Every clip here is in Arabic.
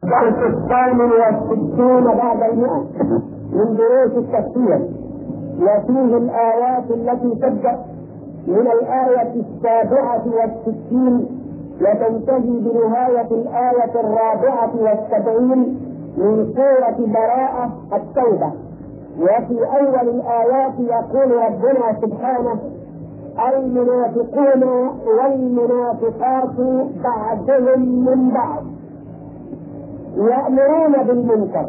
والستون بعد 100 من دروس التفسير، وفيه الآيات التي تبدأ من الآية 67 وتنتهي بنهاية الآية 74 من سورة براءة التوبة. وفي أول الآيات يقول ربنا سبحانه: المنافقون والمنافقات بعضهم من بعض يأمرون بالمنكر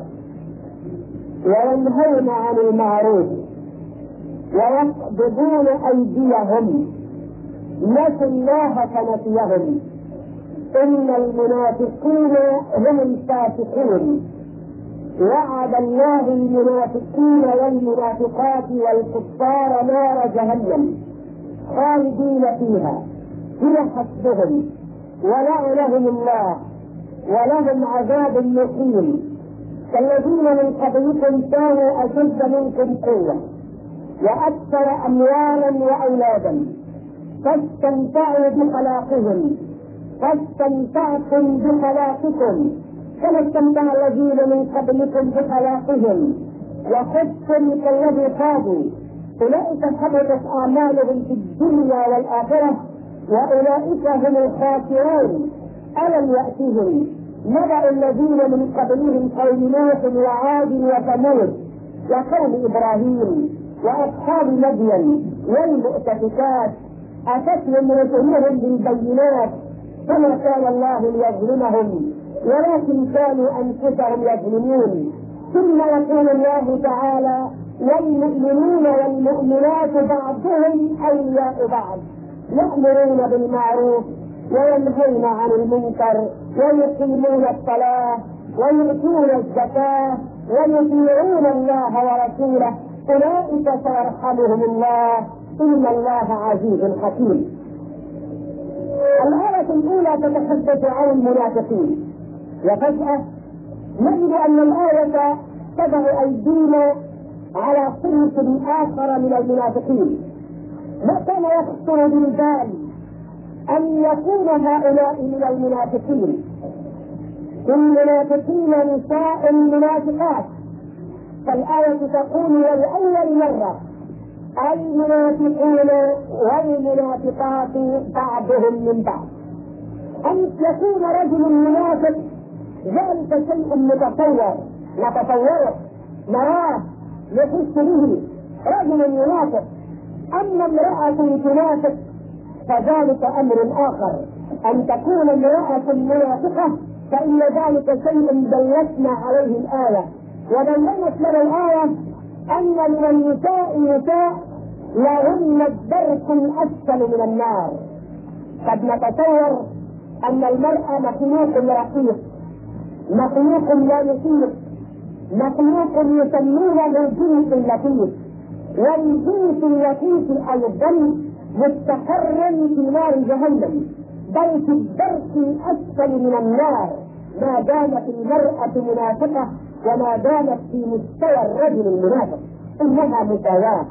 وينهون عن المعروف ويقبضون أيديهم نسوا الله فنسيهم إن المنافقين هم الفاسقون. وعد الله المنافقين والمنافقات والكفار نار جهنم خالدين فيها هي حسبهم ولعنهم الله ولهم عذاب مقيم. كالذين من قبلكم كانوا أشد منكم قوة وأكثر أموالا وأولادا فاستمتعوا بخلاقهم فاستمتعتم بخلاقكم كما استمتع الذين من قبلكم بخلاقهم وخذتم كالذي خاضوا. أولئك حبطت أعمالهم في الدنيا والآخرة وأولئك هم الخاسرون. ألم يأتهم نبأ الذين من قبلهم قوم نوح وعاد وثمود وقوم إبراهيم وأصحاب مدين والمؤتفكات أتتهم رسلهم بالبينات فما كان الله ليظلمهم ولكن كانوا أنفسهم يظلمون. ثم يقول الله تعالى: والمؤمنون والمؤمنات بعضهم أولياء بعض يأمرون بالمعروف وينهون عن المنكر ويقيمون الصلاة ويؤتون الزكاة ويطيعون الله ورسوله أولئك سيرحمهم الله إن الله عزيز حكيم. الآية الأولى تتحدث عن المنافقين، وفجأة نجد أن الآية تضع أيدينا على صنف آخر من المنافقين. ما كان يخطر بالبال أن يكون هؤلاء من المنافقين. المنافقين نساء منافقات، فالآية تقول ولأول مرة المنافقون والمنافقات بعضهم من بعض. أن يكون رجل منافق ذلك شيء متصور نتصوره نراه يخص به رجل منافق. أما امرأة تنافق فذلك أمر آخر. أن تكون امرأة منافقة فإن ذلك شيء دلتنا عليه الآية، ودلت لنا الآية أن من النساء نساء لهن الدرك الأسفل من النار. قد نتصور أن المرأة مخلوق رقيق، مخلوق لا يطيق، مخلوق يسمونه الجنس اللطيف، والجنس اللطيف أيضا مستقر في نار جهنم بل في الدرك الأسفل من النار ما دامت المرأة منافقة وما دامت في مستوى الرجل المنافق. إنها مساواة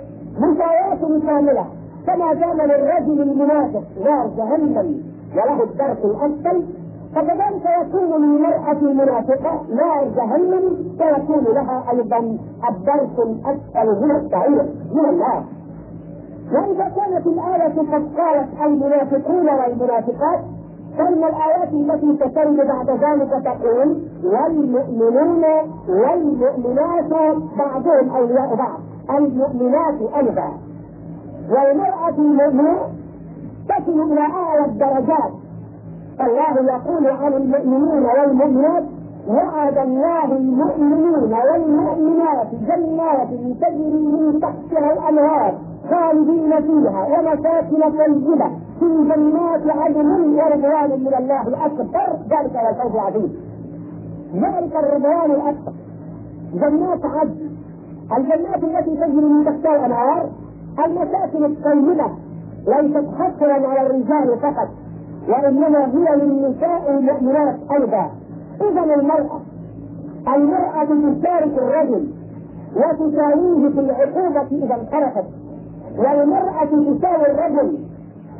كاملة. كما دام للرجل المنافق نار جهنم وله الدرك الأسفل، فكذلك يكون للمرأة المنافقة نار جهنم ويكون لها أيضا الدرك الأسفل من السعير من النار. وإذا كانت الآية قد قالت المنافقون والمنافقات، فإن الآيات التي تتم بعد ذلك تقول والمؤمنون والمؤمنات بعضهم أولياء بعض. المؤمنات أيضا والمرأة المؤمنة تصل إلى أعلى الدرجات. الله يقول عن المؤمنين والمؤمنات: وعد الله المؤمنين والمؤمنات جنات تجري من تحتها الأنهار خالدين فيها ومساكن طيبة في جنات عدن ورضوان من الله الأكبر. ذلك هو الفوز العظيم، ذلك الرضوان الأكبر. جنات عدن، الجنات التي تجري من تحتها الأنهار، المساكن الطيبة ليست حصرا على الرجال فقط وإنما هي للنساء المؤمنات أيضا. إذا المرأة تشارك الرجل وتساويه في العقوبة إذا انحرفت، والمرأة تساوي الرجل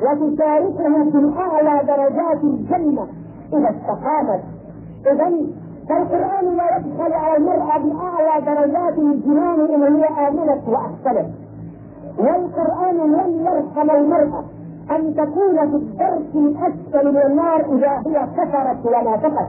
وتشاركه في أعلى درجات الجنة إذا استقامت. إذا فالقرآن لا يدخل على المرأة بأعلى درجات الجنان إن هي آمنت وأحسنت، والقرآن لم يرحم المرأة أن تكون في الدرك الأسفل من النار إذا هي كفرت ونافقت،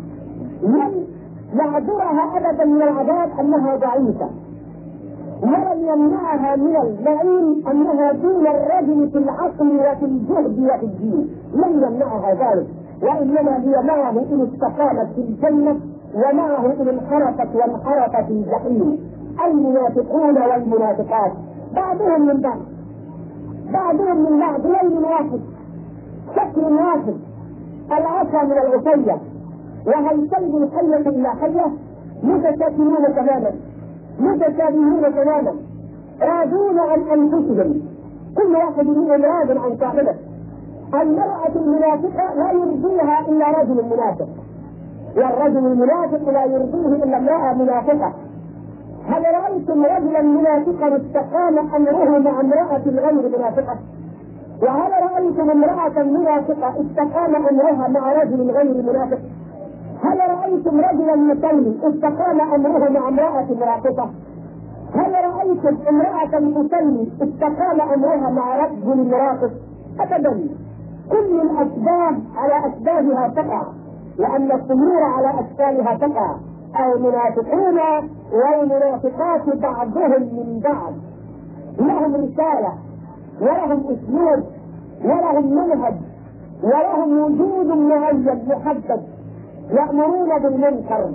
لم يعذرها أبدا من العذاب أنها ضعيفة، ولم يمنعها من اللعين أنها دون الرجل في العقل وفي الجهد وفي الدين، لم يمنعها ذلك، وإنما هي معه إن استقامت في الجنة ومعه إن انحرفت وانحرفت في الجحيم. المنافقون والمنافقات بعضهم من بعض، بعضهم من بعض، لون واحد، شكل واحد، العصا من العصية، وهيتين الحية لا حية، متشابهون تماما، متشابهون تماما، راضون عن أنفسهم، كل واحد منهم راض عن صاحبه. المرأة المنافقة لا يرضيها إلا رجل منافق، والرجل المنافق لا يرضيه إلا امرأة منافقة. هل رأيتم رجلا منافقا استقام أمره مع امرأة غير منافقة؟ وهل رأيتم امرأة منافقة استقام أمرها مع رجل غير منافق؟ هل رأيتم رجلا مسلم استقام أمره مع امرأة منافقة؟ هل رأيتم امرأة مسلم استقام أمرها مع رجل منافق؟ أبدا. كل الأسباب على أسبابها تقع، لأن الطيور على أشكالها تقع. المنافقون والمنافقات بعضهم من بعض، لهم رسالة ولهم أسلوب ولهم منهج ولهم وجود معين محدد، يأمرون بالمنكر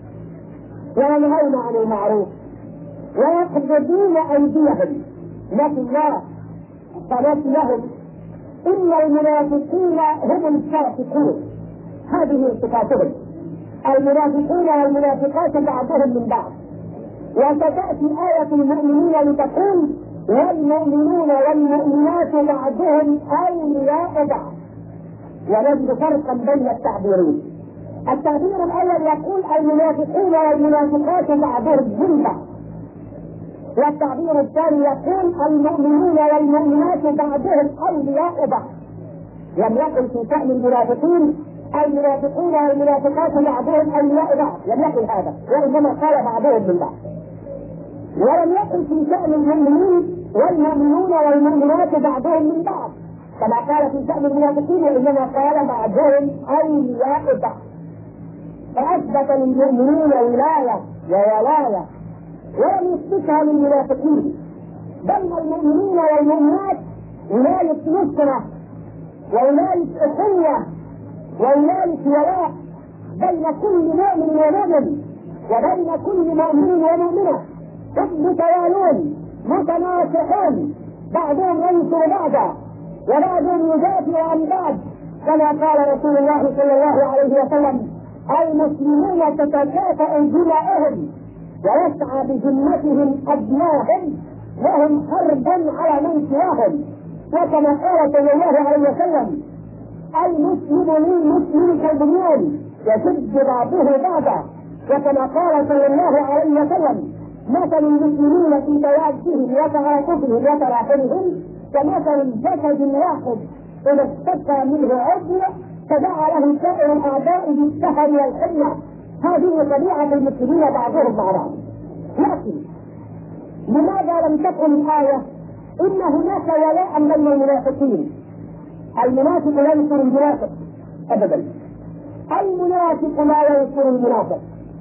وينهون عن المعروف ويقبضون أيديهم. نسوا الله فنسلهم إن المنافقين هم الفاسقون، هذه صفاتهم. المنافقون والمنافقات بعضهم من بعض. وستأتي آية المؤمنين لتقول والمؤمنون والمؤمنات بعضهم أولياء بعض، ونجد فرقا بين التعبيرين. التعبير الأول يقول المنافقون والمنافقات بعضهم من بعض، والتعبير الثاني يقول المؤمنون والمؤمنات بعضهم أولياء بعض. لم يقل في شأن المنافقين المنافقون والمنافقات بعضهم أولياء بعض، لم يقل هذا، وإنما قال بعضهم من بعض. ولم يقل في شأن المؤمنين والمؤمنون والمؤمنات بعضهم من بعض كما قال في شأن المنافقين، وإنما قال بعضهم أولياء بعض. فأثبت للمؤمنين ولاية وولاية، ولم يثبتها للمنافقين. بين المؤمنين والمؤمنات ولاية نصرة وولاية أخوة وولاية ولاء بين كل مؤمن ومؤمن، وبين كل مؤمن ومؤمنة هم متوالون متناصحون، بعضهم ينصر بعضا وبعضهم يدافع عن بعض، كما قال رسول الله صلى الله عليه وسلم المسلمون تتكافأ دماؤهم ويسعى بذمتهم أبناهم وهم حرب على من سواهم. وكما قال صلى الله عليه وسلم المسلم للمسلم كالبنيان يشد بعضه بعضا. وكما قال صلى الله عليه وسلم مثل المسلمين في توادهم وتعاطفهم وتراحمهم كمثل الجسد الواحد إذا اشتكى منه عضو تداعى له سائر الأعضاء بالسهر والحمى. هذه طبيعة المسلمين بعضهم مع بعض. لكن لماذا لم تكن الآية إن هناك ولاء بين المنافقين؟ المنافق لا ينصر المنافق أبدا، المنافق لا ينصر المنافق،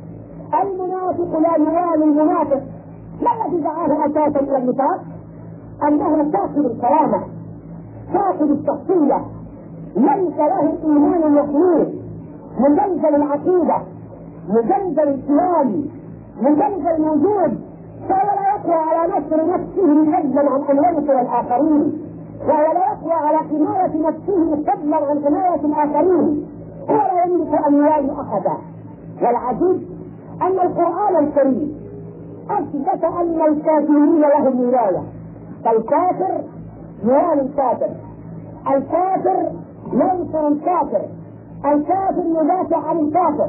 المنافق لا يوالي المنافق. ما الذي دعاه أساسا إلى النفاق؟ أنه فاقد الكرامة، فاقد الشخصية، ليس له إيمان يقين، مزلزل العقيدة، مزلزل الإيمان، مزلزل الوجود، فهو لا يقوى على نصر نفسه فضلا عن أن ينصر الآخرين، وهو لا يقوى على حماية نفسه فضلا عن حماية الآخرين، هو لا يملك أن يوالي أحدا. والعجيب أن القرآن الكريم أثبت أن الكافرين لهم ولاية، فالكافر يوالي الكافر، الكافر ينصر الكافر، الكافر يدافع عن الكافر.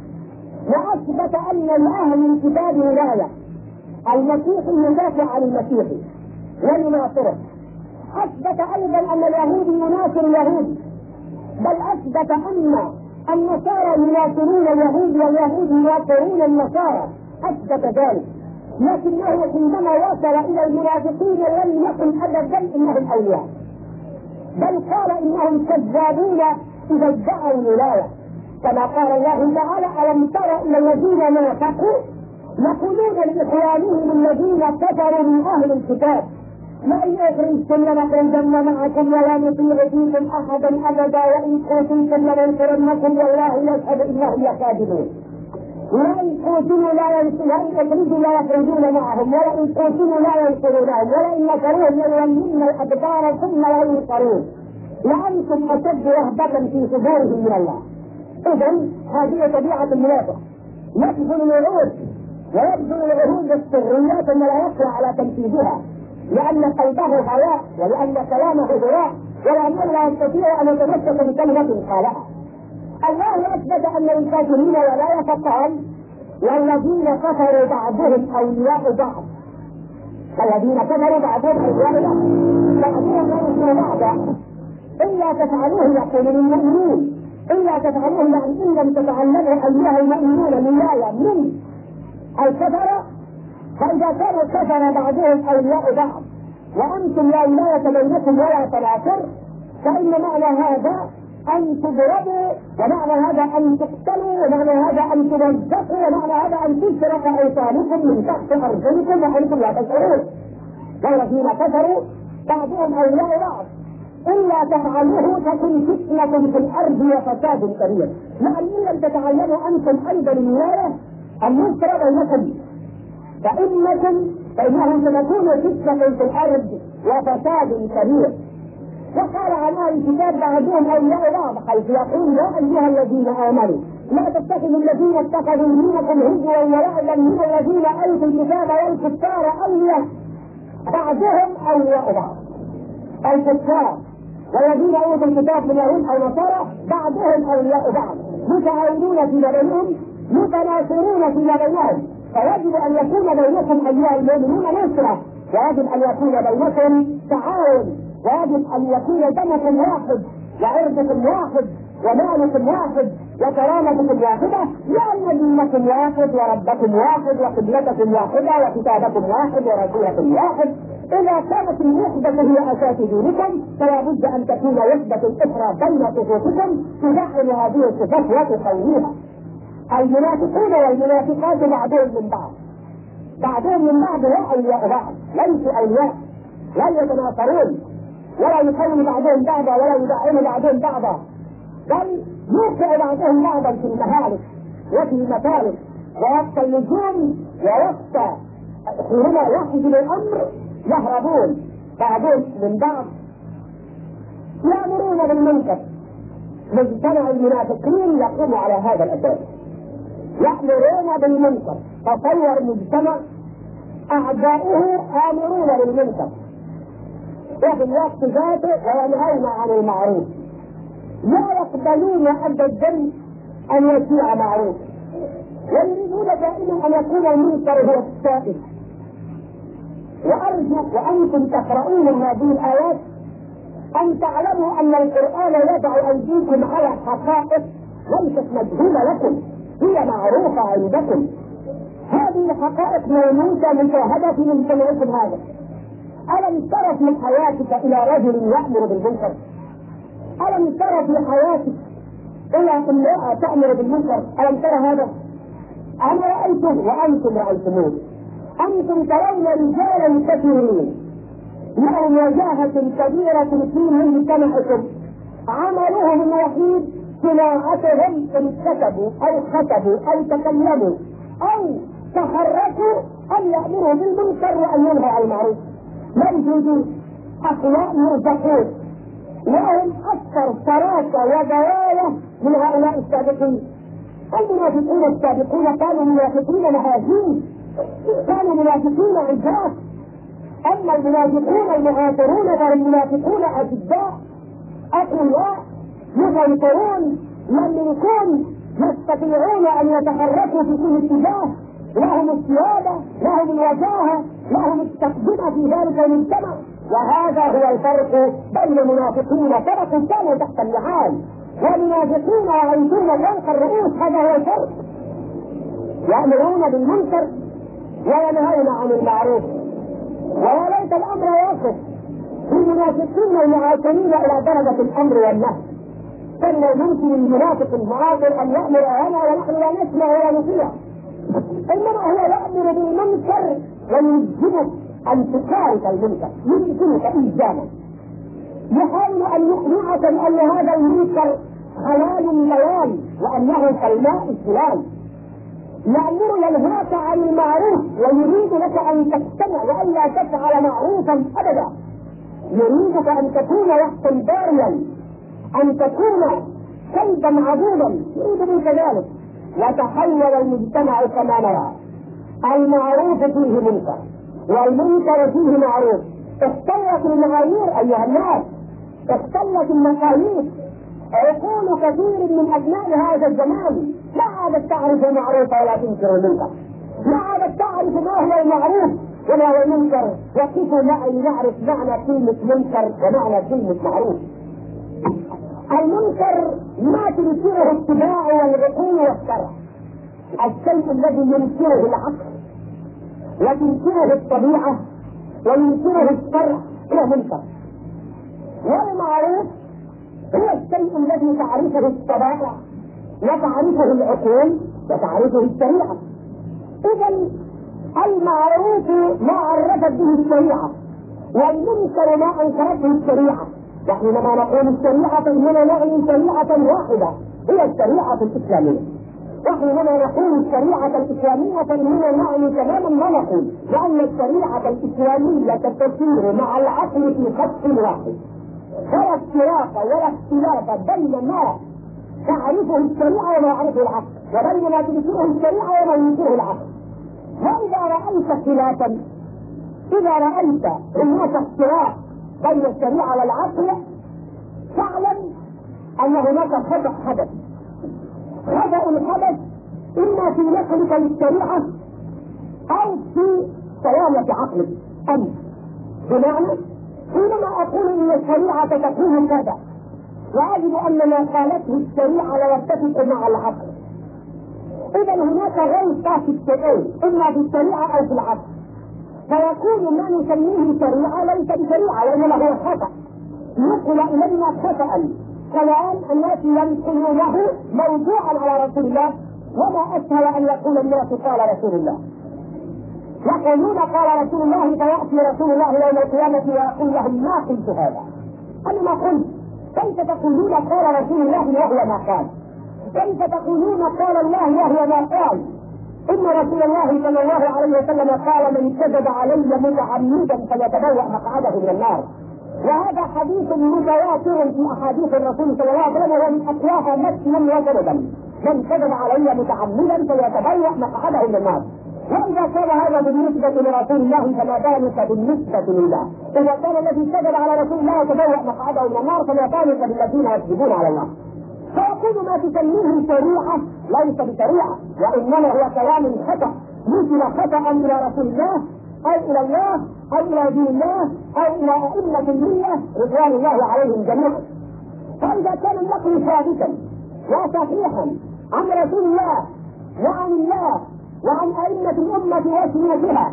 وأثبت أن لأهل الكتاب ولاية، المسيحي يدافع عن المسيحي ويناصره. أثبت أيضا أن اليهود يناصر اليهود، بل أثبت أن النصارى يناصرون اليهود واليهود يناصرون النصارى، اثبت ذلك. لكنه عندما وصل الى المنافقين لم يقل ابدا انهم اولياء، بل قال انهم كذابون اذا ادعوا الولايه، كما قال الله تعالى: الم تر الى الذين نافقوا يقولون لاخوانهم الذين كفروا من اهل الكتاب لئن اخرجتم لنخرجن معكم ولا نطيع فيكم احدا ابدا وان قتلتم لننصرنكم والله يشهد انهم لكاذبون. وإن قتلوا وإن أخرجوا لا يخرجون معهم، وإن قتلوا لا ينصرونهم، وإن نصروهم يولون الأدبار ثم لا ينصرون لأنتم أشد رهبة في صدورهم من الله. إذن هذه طبيعة المنافق، يبذل الوعود ويبذل العهود السرية ثم لا يقوى على تنفيذها، لأن قلبه هواء ولأن كلامه هراء ولأنه لا يستطيع أن يتمسك بكلمة قالها. الله أثبت أن الكافرين ولا يفقهون والذين كفروا بعضهم أولياء بعض، الذين كفروا بعضهم أولياء بعض، بعضهم ينصر بعضا إلا تفعلوه يقول للمؤمنين، إلا تفعلوه يعني إن لم تتعلموا أيها المؤمنون الولاية من الكفرة، فإذا كانوا كفر بعضهم أولياء بعض وأنتم لا ولاية بينكم ولا تناصر، فإن معنى هذا أن تضربوا، ومعنى هذا أن تقتلوا، ومعنى هذا أن تمزقوا، ومعنى هذا أن تسرق أوطانكم من تحت أرجلكم وأنتم لا تشعرون. والذين كفروا بعضهم أولياء بعض إلا تفعلوه تكن فتنة في الأرض وفساد كبير. لأن إن لم تتعلموا أنتم أيضا الولاية النصر بينكم فإنه ستكون فتنة في الأرض وفساد كبير. وقال عن أهل الكتاب بعضهم أولياء بعض، حيث يقول: يا أيها الذين آمنوا لا تتخذوا الذين اتخذوا دينكم هزوا ولعبا من الذين أوتوا الكتاب والكفار أولياء بعضهم أولياء بعض. الكفار والذين أوتوا الكتاب من يهود أو نصارى بعضهم أولياء بعض، متعاونون فيما بينهم متناصرون فيما بينهم. فيجب أن يكون بينكم أيها المؤمنون نصرة، ويجب أن يكون بينكم تعاون، ويجب أن يكون دمكم واحد وعرضكم واحد ومالكم واحد وكرامتكم واحدة، لأن دينكم واحد وربكم واحد وقبلتكم واحدة وكتابكم واحد ورسولكم واحد. إذا كانت الوحدة هي أساس دينكم فلا بد أن تكون وحدة أخرى بين صفوفكم تدعم هذه الصفات وتقويها. المنافقون والمنافقات بعضهم من بعض، بعضهم من بعض لا أولياء بعض، ليسوا أولياء، لا يتناصرون ولا يقوم بعضهم بعضا ولا يدعم بعضهم بعضا، بل يوقع بعضهم بعضا في المهالك وفي المفارق ووقت اللزوم ووقت حينما يحصل الأمر يهربون بعضهم من بعض. يأمرون بالمنكر. مجتمع المنافقين يقوم على هذا الأساس، يأمرون بالمنكر. تصور مجتمع أعداؤه آمرون بالمنكر وفي الوقت ذاته وينهون عن المعروف، لا يقبلون أبدا أن يشيع معروف، ويريدون دائما أن يكون المنكر هو السائد. وأرجو وأنتم تقرؤون هذه الآيات أن تعلموا أن القرآن يضع أيديكم على حقائق ليست مجهولة لكم، هي معروفة عندكم. هذه الحقائق ملموسة مشاهدة في مجتمعكم هذا. ألم تر في حياتك إلى رجل يأمر بالمنكر؟ ألم تر في حياتك إلى امرأة تأمر بالمنكر؟ ألم تر هذا؟ أنا رأيته وأنتم رأيتموه. أنتم ترون رجالا كثيرين لهم وجاهة كبيرة في مجتمعكم، عملهم الوحيد صناعتهم إن كتبوا أو خطبوا أو تكلموا أو تحركوا أن يأمروا بالمنكر وأن ينهوا عن المعروف. موجودون أقوياء مرزقون لهم أكثر فراسة وجواية من هؤلاء السابقين. المنافقون السابقون كانوا منافقين مهاجين، كانوا منافقين عجاف. أما المنافقون المعاصرون فهم منافقون أشداء أقوياء يسيطرون، يملكون، يستطيعون أن يتحركوا في كل اتجاه، لهم السيادة، لهم الوجاهة، لهم التقدمة في ذلك المجتمع. وهذا هو الفرق بين المنافقين فرق كانوا تحت اللعان والمنافقين يعيشون فوق الرؤوس، هذا هو الفرق. يأمرون بالمنكر وينهون عن المعروف. ويا ليت الأمر يصل في المنافقين المعاصرين إلى درجة الأمر والنهي. كان يمكن المنافق المعاصر أن يأمر هنا ونحن لا نسمع ولا نطيع، إنما هو يأمر بالمنكر ويلزمك أن تخالف المنكر، يمكنك إلزاما، يحاول أن يقنعك بأن هذا المنكر حلال بيان وأنه كالماء السلال. يأمر ينهاك عن المعروف ويريد لك أن تستمع وألا تفعل معروفا أبدا. يريدك أن تكون وقتا داريا، أن تكون كلبا عظيما، يريد منك ذلك. وتحول المجتمع كما نرى، المعروف فيه منكر والمنكر فيه معروف. اختلت المعايير أيها الناس، اختلت المقاييس. عقول كثير من أبناء هذا الزمان لا عادت تعرف المعروف ولا تنكر المنكر، لا عادت تعرف ما هو المعروف وما هو المنكر. وكيف معي نعرف معنى كلمة منكر ومعنى كلمة معروف؟ المنكر ما تنكره الاتباع والعقول والشرع، الشيء الذي ينكره العقل وتنكره الطبيعة وينكره الشرع هو منكر. والمعروف هو الشيء الذي تعرفه الطبائع وتعرفه العقول وتعرفه الشريعة. إذا المعروف ما عرفت به الشريعة، والمنكر ما أنكرته الشريعة. وحينما نقول الشريعة فإننا نعني شريعة واحدة هي الشريعة الإسلامية، وحينما نقول الشريعة الإسلامية فإننا نعني تماما ما نقول، لأن الشريعة الإسلامية تسير مع العقل في خط واحد، ولا اختلاف ولا اختلاف بين ما تعرفه الشريعة وما يعرفه العقل، وبين ما تنكره الشريعة وما ينكره العقل. وإذا رأيت خلافا، إذا رأيت هناك اختلاف بين الشريعة والعقل، فاعلم أن هناك خطأ حدث. خطأ الحدث إما في نقلك للشريعة أو في سلامة عقلك أنت. بمعنى حينما أقول إن الشريعة تكون كذا، وأجد أن ما قالته الشريعة لا يتفق مع العقل، إذا هناك غلطة في الشيئين، إما في الشريعة أو في العقل، فيكون ما نسميه شريعة ليس بشريعة وإنما هو خطأ، نقل إلينا خطأ. كلام الناس ينقلونه موضوعا على رسول الله، وما أسهل أن يقول الناس قال رسول الله. يقولون قال رسول الله، فيأتي رسول الله يوم القيامة ويقول لهم ما قلت هذا، أنا ما قلت. كيف تقولون قال رسول الله وهو ما قال؟ كيف تقولون قال الله وهو ما قال؟ إن رسول الله صلى الله عليه وسلم قال من كذب علي متعمدا فليتبوأ مقعده من النار. وهذا حديث متواتر في أحاديث الرسول صلى الله عليه وسلم، ومن أقواها مسلما وجلدا: من كذب علي متعمدا فليتبوأ مقعده من النار. وإذا كان هذا بالنسبة لرسول الله فما بالك بالنسبة لله؟ إذا كان الذي كذب على رسول الله يتبوأ مقعده من النار فما بالك بالذين يكذبون على الله؟ فيقول ما تسميه شريعة ليس بشريعة، وإنما هو كلام خطأ، مثل خطأ إلى رسول الله أو إلى الله أو إلى دين الله أو إلى أئمة الملة رضوان الله عليهم جميعا. فإذا كان النقل ثابتا وصحيحا عن رسول الله وعن الله وعن أئمة الأمة وسنتها،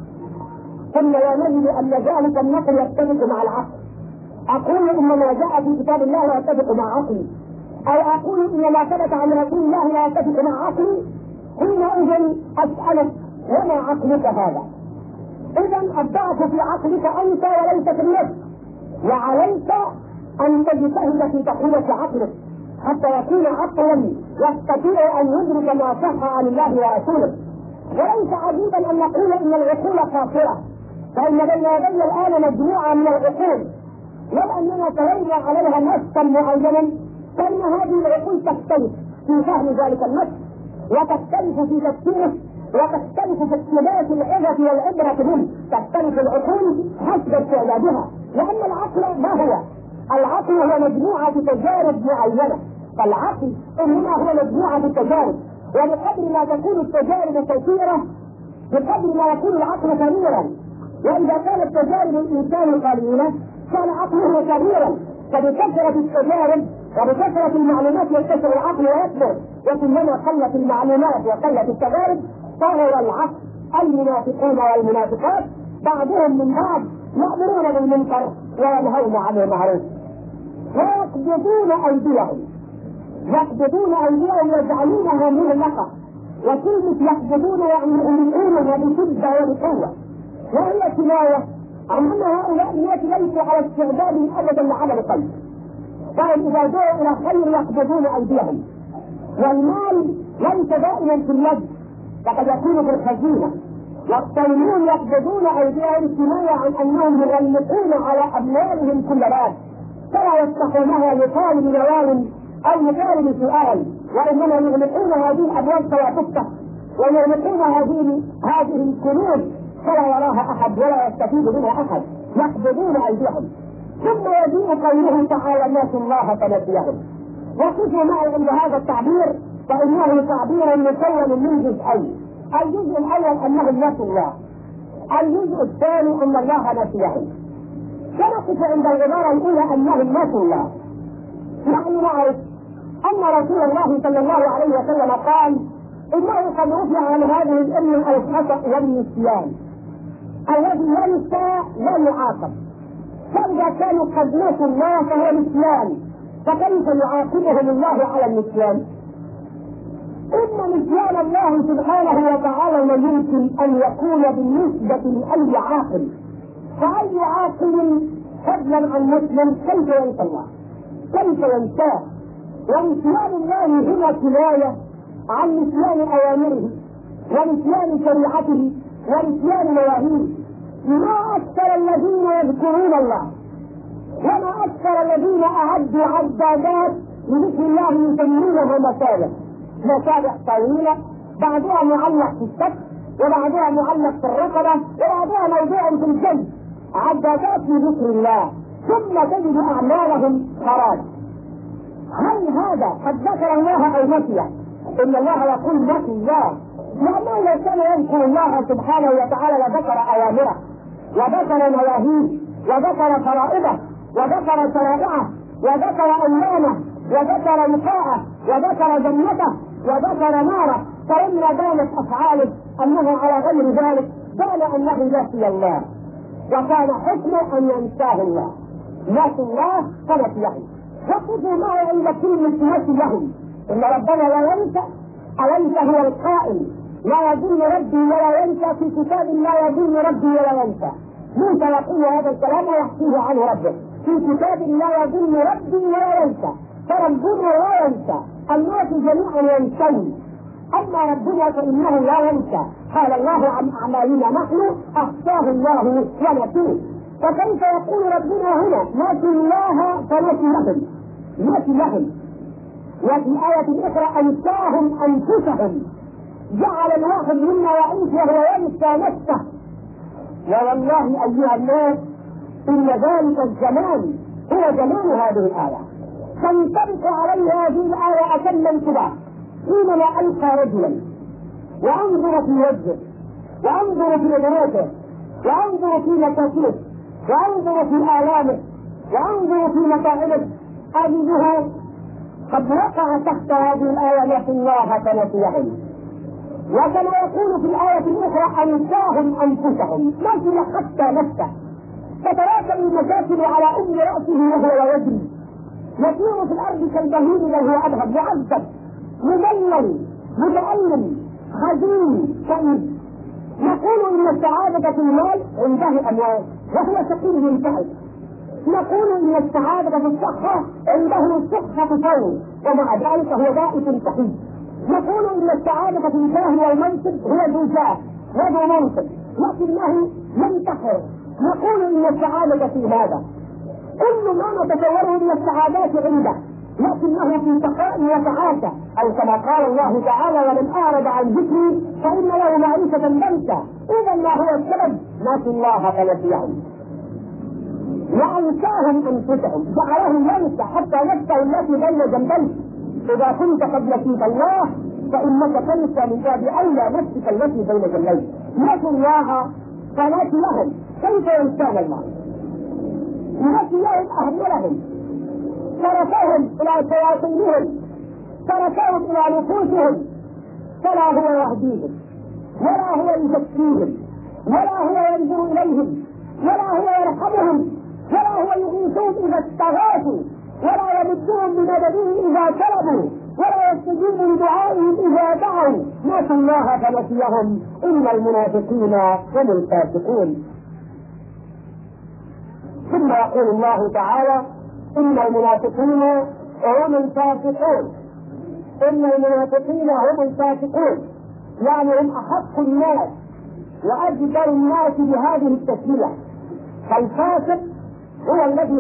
ثم لا نجد أن ذلك النقل يتفق مع العقل، أقول إن ما جاء في كتاب الله لا يتفق مع عقلي، أو أقول إن ما ثبت عن رسول الله لا يتفق مع عقلي، حينئذ أسألك وما عقلك هذا؟ إذا الضعف في عقلك أنت وليس في النفس، وعليك أن تجتهد في تقوية عقلك حتى يكون عقلا يستطيع أن يدرك ما صح عن الله ورسوله. وليس عجيبا أن نقول إن العقول قاصرة، فإن بين يدي الآن مجموعة من العقول لو أننا تلينا عليها نصا معينا فإن هذه العقول تختلف في فهم ذلك النص، وتختلف في تفسيره، وتختلف في اقتباس العظة والعبرة منه. تختلف العقول حسب استعدادها، لأن العقل ما هو؟ العقل هو مجموعة تجارب معينة، فالعقل إنما هو مجموعة تجارب، وبقدر ما تكون التجارب كثيرة بقدر ما يكون العقل كبيرا. وإذا كانت تجارب الإنسان قليلة كان عقله كبيرا، فبكثرة التجارب وبكثرة المعلومات ينتشر العقل ويكبر، وكلما قلت المعلومات وقلت التجارب صار العقل المنافقون والمنافقات بعضهم من بعض يأمرون بالمنكر وينهون عن المعروف ويقبضون أيديهم ويجعلونها مغلقة. وكلمة يقبضون يعني يؤمنونها بشدة وبقوة، وهي كناية عن أن هؤلاء الناس ليسوا على استعداد أبدا لعمل الخير، فهم إذا جاءوا إلى خير يقبضون أيديهم. والمال ليس دائما في اليد، فقد يكون في الخزينة. والطيبون يقبضون أيديهم كناية عن أنهم يغلقون على أموالهم كل باب، فلا يفتحونها لطالب نوال أو لطالب سؤال، وإنما يغلقون هذه الأبواب فلا تفتح، ويغلقون هذه الكنوز فلا يراها أحد ولا يستفيد منها أحد. يقبضون أيديهم. ثم يجيء قوله تعالى الناس الله فنسيهم. وقفوا معي عند هذا التعبير فإنه تعبير مكون من جزئين. الجزء الأول أنهم نسوا الله، الجزء الثاني أن الله نسيهم. فنقف عند العبارة الأولى أنهم نسوا الله. نحن نعرف أن رسول الله صلى الله عليه وسلم قال إنه قد رفع عن هذه الأمة الخطأ والنسيان، الذي ينسى لا يعاقب، فإذا كانوا قد نسوا الله فهو نسيان، فكيف يعاقبهم الله على النسيان؟ إن نسيان الله سبحانه وتعالى لا يمكن أن يكون بالنسبة لأي عاقل، فأي عاقل فضلا عن مسلم كيف ينسى الله؟ كيف ينساه؟ ونسيان الله هنا كناية عن نسيان أوامره ونسيان شريعته ونسيان نواهيه. ما أكثر الذين يذكرون الله، وما أكثر الذين أعدوا عدادات لذكر الله يسمونها مسابح طويلة، بعضها معلق في السقف وبعضها معلق في الرقبة وبعضها موضوع في الجنب، عدادات لذكر الله، ثم تجد أعمالهم خراب. هل هذا قد ذكر الله أو نسيه؟ إن الله يقول نسي الله، لأنه لو كان يذكر الله سبحانه وتعالى لذكر أوامره وذكر نواهيه وذكر فرائضه وذكر شرائعه وذكر أيامه وذكر لقاءه وذكر جنته وذكر ناره، فإن بانت أفعاله أنه على غير ذلك بان أنه نسي الله، وكان حكمه أن ينساه الله. نسي الله فنسيه. وقفوا معي عند كلمة نسيهم. إن ربنا لا ينسى، أليس هو القائل لا يضل ربي ولا ينسى في كتاب لا يضل ربي ولا ينسى؟ موسى يقول هذا الكلام ويحكيه عنه ربه في كتاب لا يضل ربي ولا ينسى، فربنا لا ينسى، الناس جميعا ينسون، أما ربنا فإنه لا ينسى. قال الله عن أعمالنا نحن أحصاه الله ونسيه. فكيف يقول ربنا هنا نسوا الله فنسي لهم؟ وفي آية أخرى أنساهم أنفسهم، جعل الواحد منا يعيش وهو ينسى نفسه. والله أيها الناس إن ذلك الزمان هو زمان هذه الآية، تنطبق عليه هذه الآية أتم انتباه. حينما ألقى رجلا وأنظر في وجهه وأنظر في نظراته وأنظر في مكاسبه وأنظر في آلامه وأنظر في متاعبه، أجده قد وقع تحت هذه الآية نسوا الله فنسيهم. وكما يقول في الآية الأخرى أنساهم أنفسهم، نسي حتى نفسه، فتراكم المكاسب على أم رأسه وهو لا يدري، يسير في الأرض كالبهيم بل هو أبهض، معذب مملل متألم حزين كئيب. نقول إن السعادة في المال عنده أموال وهو سقيم منتهي، نقول إن السعادة في الصحة عنده صحة فوق ومع ذلك هو بائس سخيف. نقول إن السعادة في الجاه والمنصب هو ذو جاه وذو منصب لكنه ينتحر. نقول إن السعادة في هذا، كل ما نتصوره من السعادات عنده لكنه في سخاء وسعادة، أو كما قال الله تعالى ومن أعرض عن ذكري فإن له معيشة ضنكا. إذا ما هو السبب؟ نسوا الله فنسيهم وأنساهم أنفسهم، جعلهم ينسى حتى نفسه التي بين جنبيه. إذا كنت قد نسيت الله فإنك تنسى من باب أولى نفسك التي بين جنبيه. نسوا الله فنسيهم. كيف ينسان الله؟ نسيهم أهملهم، تركهم إلى شياطينهم، تركهم إلى نفوسهم، فلا هو يهديهم ولا هو يزكيهم ولا هو ينظر إليهم ولا هو يرحمهم ولا هو يغيثهم إذا استغاثوا ولا يمدهم بمدده إذا طلبوا ولا يستجيب لدعائهم إذا دعوا. نسوا الله فنسيهم إن المنافقين هم الفاسقون. ثم يقول الله تعالى إن المنافقين هم الفاسقون، إن المنافقين هم الفاسقون، يعني هم أحق الناس وأجدر الناس بهذه التسمية. فالفاسق هو الذي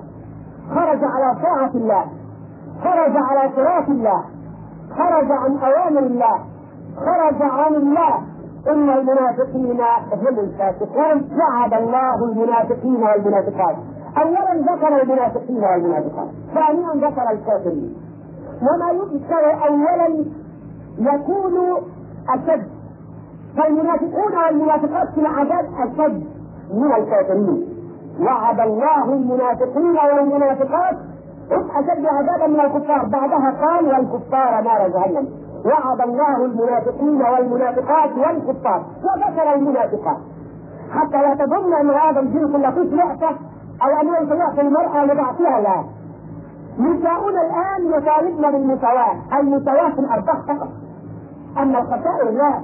خرج على طاعة الله، خرج على صراط الله، خرج عن أوامر الله، خرج عن الله. إن المنافقين هم الفاسقون. وعد الله المنافقين والمنافقات. أولا ذكر المنافقين والمنافقات، ثانيا ذكر الكافرين. وما يذكر أولا يكون أشد، فالمنافقون والمنافقات في العذاب أشد من الكافرين. وعد الله المنافقين والمنافقات هم أشد عذابا من الكفار. بعدها قال والكفار نار جهنم. وعد الله المنافقين والمنافقات والكفار، وذكر المنافقات حتى لا تظن أن هذا الجنس اللطيف لعبة أو أنه سيعطي المرأة لبعثها. لا، نساؤنا الآن يطالبن بالمساواة، المساواة في الأرباح فقط، أما الخسائر لا.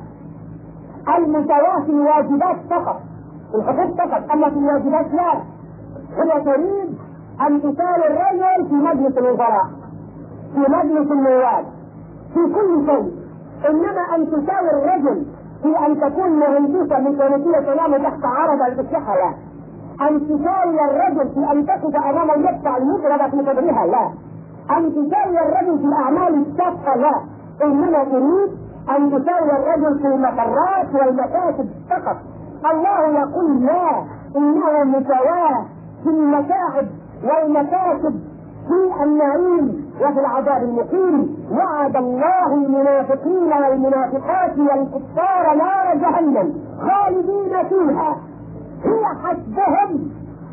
المساواة في الواجبات فقط، الحقوق فقط، أما في الواجبات لا. هي تريد أن تساوي الرجل في مجلس الوزراء، في مجلس النواب، في كل شيء، إنما أن تساوي الرجل في أن تكون مهندسة ميكانيكية تنام تحت عرض الفسحة لا. أن تساوي الرجل في أن تقف أمام المدفع المضربة في صدرها لا. أن تساوي الرجل في الأعمال الشاقة لا، إنما تريد أن تساوي الرجل في المقرات والمكاتب فقط. الله يقول لا، إنها مساواة في المتاعب والمكاتب، في النعيم وفي العذاب المقيم. وعد الله المنافقين والمنافقات والكفار نار جهنم خالدين فيها، هي حسبهم،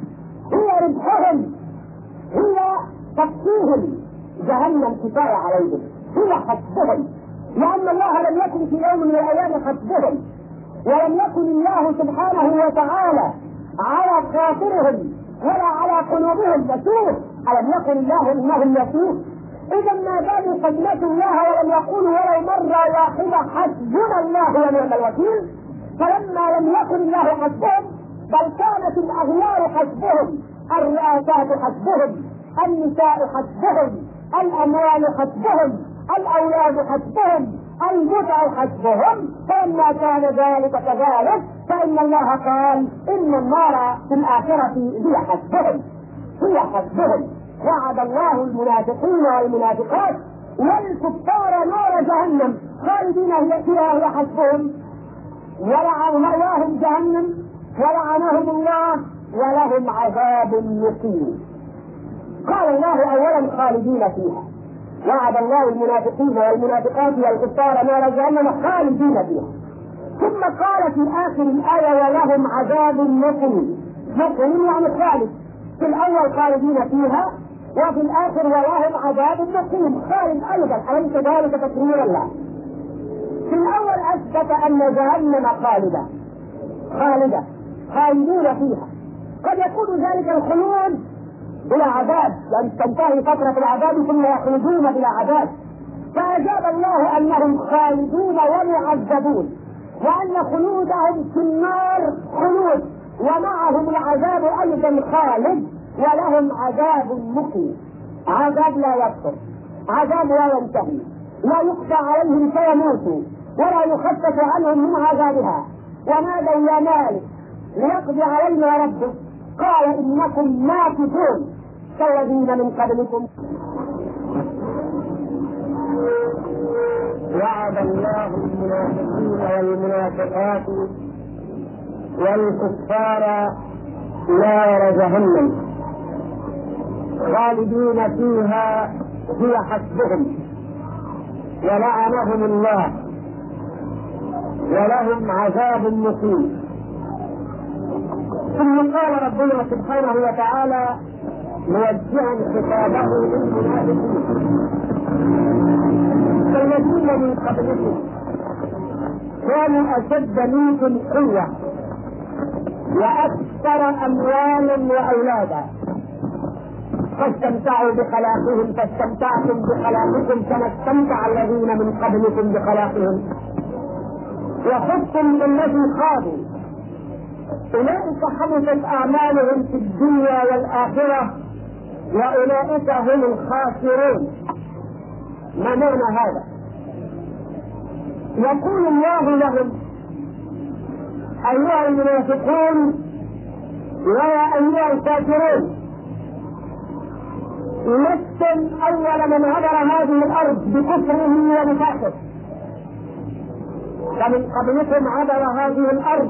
هي ربحهم، هي تكفيهم. جهنم كفاية عليهم، هي حسبهم، لأن الله لم يكن في يوم من الأيام حسبهم، ولم يكن الله سبحانه وتعالى على خاطرهم ولا على قلوبهم يسوء. ألم يكن الله إنهم يسوء؟ إذا ما داموا قد نسوا الله ولم يقولوا ولو مرة واحدة حسبنا الله ونعم الوكيل، فلما لم يكن الله حسبهم بل كانت الأغيار حسبهم، الرئاسات حسبهم، النساء حسبهم، الأموال حسبهم، الأولاد حسبهم، المتع حسبهم. فلما كان ذلك كذلك فإن الله قال إن النار في الآخرة هي حسبهم، هي حسبهم. وعد الله المنافقين والمنافقات والكفار نار جهنم خالدين فيها هي حسبهم، ولعنهم جهنم ولعنهم الله ولهم عذاب مقيم. قال الله أولا خالدين فيها، وعد الله المنافقين والمنافقات والكفار نار جهنم خالدين فيها. ثم قال في آخر الآية ولهم عذاب مقيم. مقيم يعني خالد، في الأول خالدين فيها وفي الآخر ولهم عذاب مقيم خالد أيضا. أليس ذلك تكريرا له؟ في الأول أثبت أن جهنم خالدة خالدون فيها. قد يكون ذلك الخلود بلا عذاب، لأن تنتهي فترة العذاب ثم يخلدون بلا عذاب، فأجاب الله أنهم خالدون ومعذبون، وأن خلودهم في النار خلود ومعهم العذاب أيضا خالد، ولهم عذاب مقيم، عذاب لا يكثر، عذاب لا ينتهي، لا يقضى عليهم فيموتوا ولا يخفف عنهم من عذابها. ونادوا يا مالك ليقضي علينا ربك قال إنكم ماكثون كالذين من قبلكم. وعد الله المنافقين والمنافقات والكفار نار جهنم خالدين فيها هي حسبهم، ولعنهم الله ولهم عذاب مقيم. ثم قال ربنا سبحانه وتعالى موجها خطابه للمنافقين الذين من قبلكم كانوا أشد منكم قوة وأكثر أموالا وأولادا فاستمتعوا بخلاقهم فاستمتعتم بخلاقكم كما استمتع الذين من قبلكم بخلاقهم وخذتم بالذي خاضوا أولئك حبطت أعمالهم في الدنيا والآخرة وأولئك هم الخاسرون. ما معنى هذا؟ يقول الله لهم أيها المنافقون ويا أيها الكافرون لستم أول من عبر هذه الأرض بكفره ونفاقه فمن قبلكم عبر هذه الأرض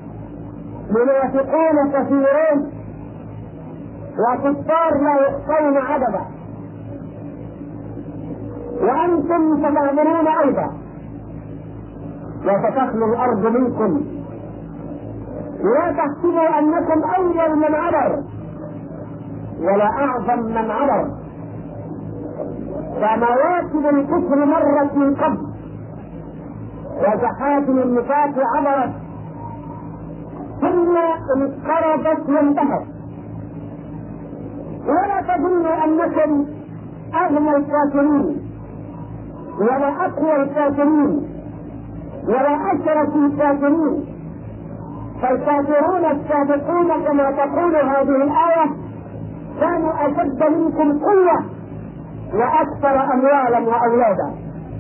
منافقون كثيرون وكفار لا يحصون عددا وأنتم ستعبرون أيضا وستخلو الأرض منكم لا تحسبوا أنكم أول من عبر ولا أعظم من عبر فمواكب الكفر مرت من قبل وزحافل النفاق عبرت ثم انقرضت وانتهت ولا تظنوا أنكم أغنى الكافرين ولا أقوى الكافرين ولا أشرف الكافرين فالكافرون السابقون كما تقول هذه الآية كانوا أشد منكم قوة وأكثر أموالا وأولادا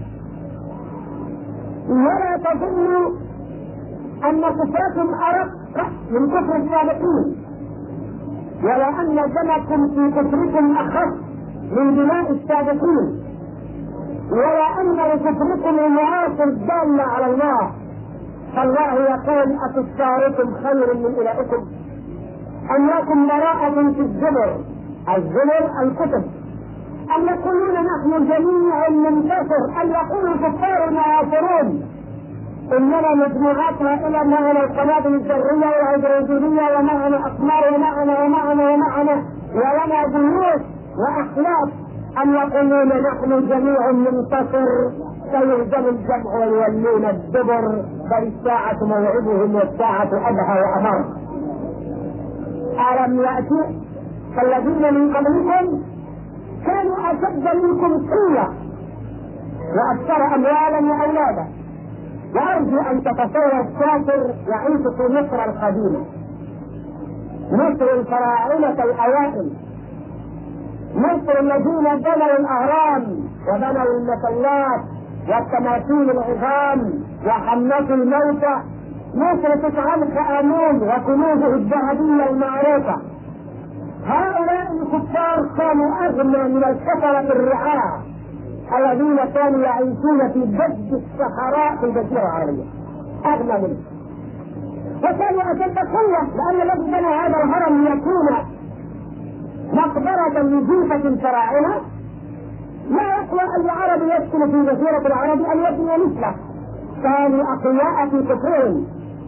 ولا تظنوا أن كفركم أرق من كفر السابقين ولا أن دمكم في كفركم أخف من دماء السابقين ولا أن لكفركم المعاصر الدالة على الله فالله يقول أكفاركم خير من أولئكم أم لكم براءة في الزبر الكتب أم يقولون نحن جميع منتصر أم يقول الكفار المعاصرون إننا مجموعاتنا إلى معنا القنابل الذرية والهيدروجينية ومعنا أقمار ومعنا ولنا بيوت وأخلاق أم يقولون نحن جميع منتصر سيهزم الجمع ويولون الدبر بل الساعة موعدهم والساعة أدهى وأمر. ألم يأتي فالذين من قبلكم كانوا أشد منكم قوة وأكثر أموالا وأولادا وأرجو أن تتصور الكافر يعيش في مصر القديمة مصر الفراعنة الأوائل مصر الذين بنوا الأهرام وبنوا المسلات والتماثيل العظام وحنطوا الموتى مصر تتعلق آمون وكنوزه الذهبية المعروفة. هؤلاء الكفار كانوا أغنى من الكفرة الرعاع الذين كانوا يعيشون في جد الصحراء في الجزيرة العربية أغنى منه وكانوا أشد قوة لأن الذي بنى هذا الهرم يكون مقبرة لجيفة فراعنة لا يقوى أي عربي يسكن في جزيرة العرب أن يبني مثله كانوا أقوياء في كفرهم.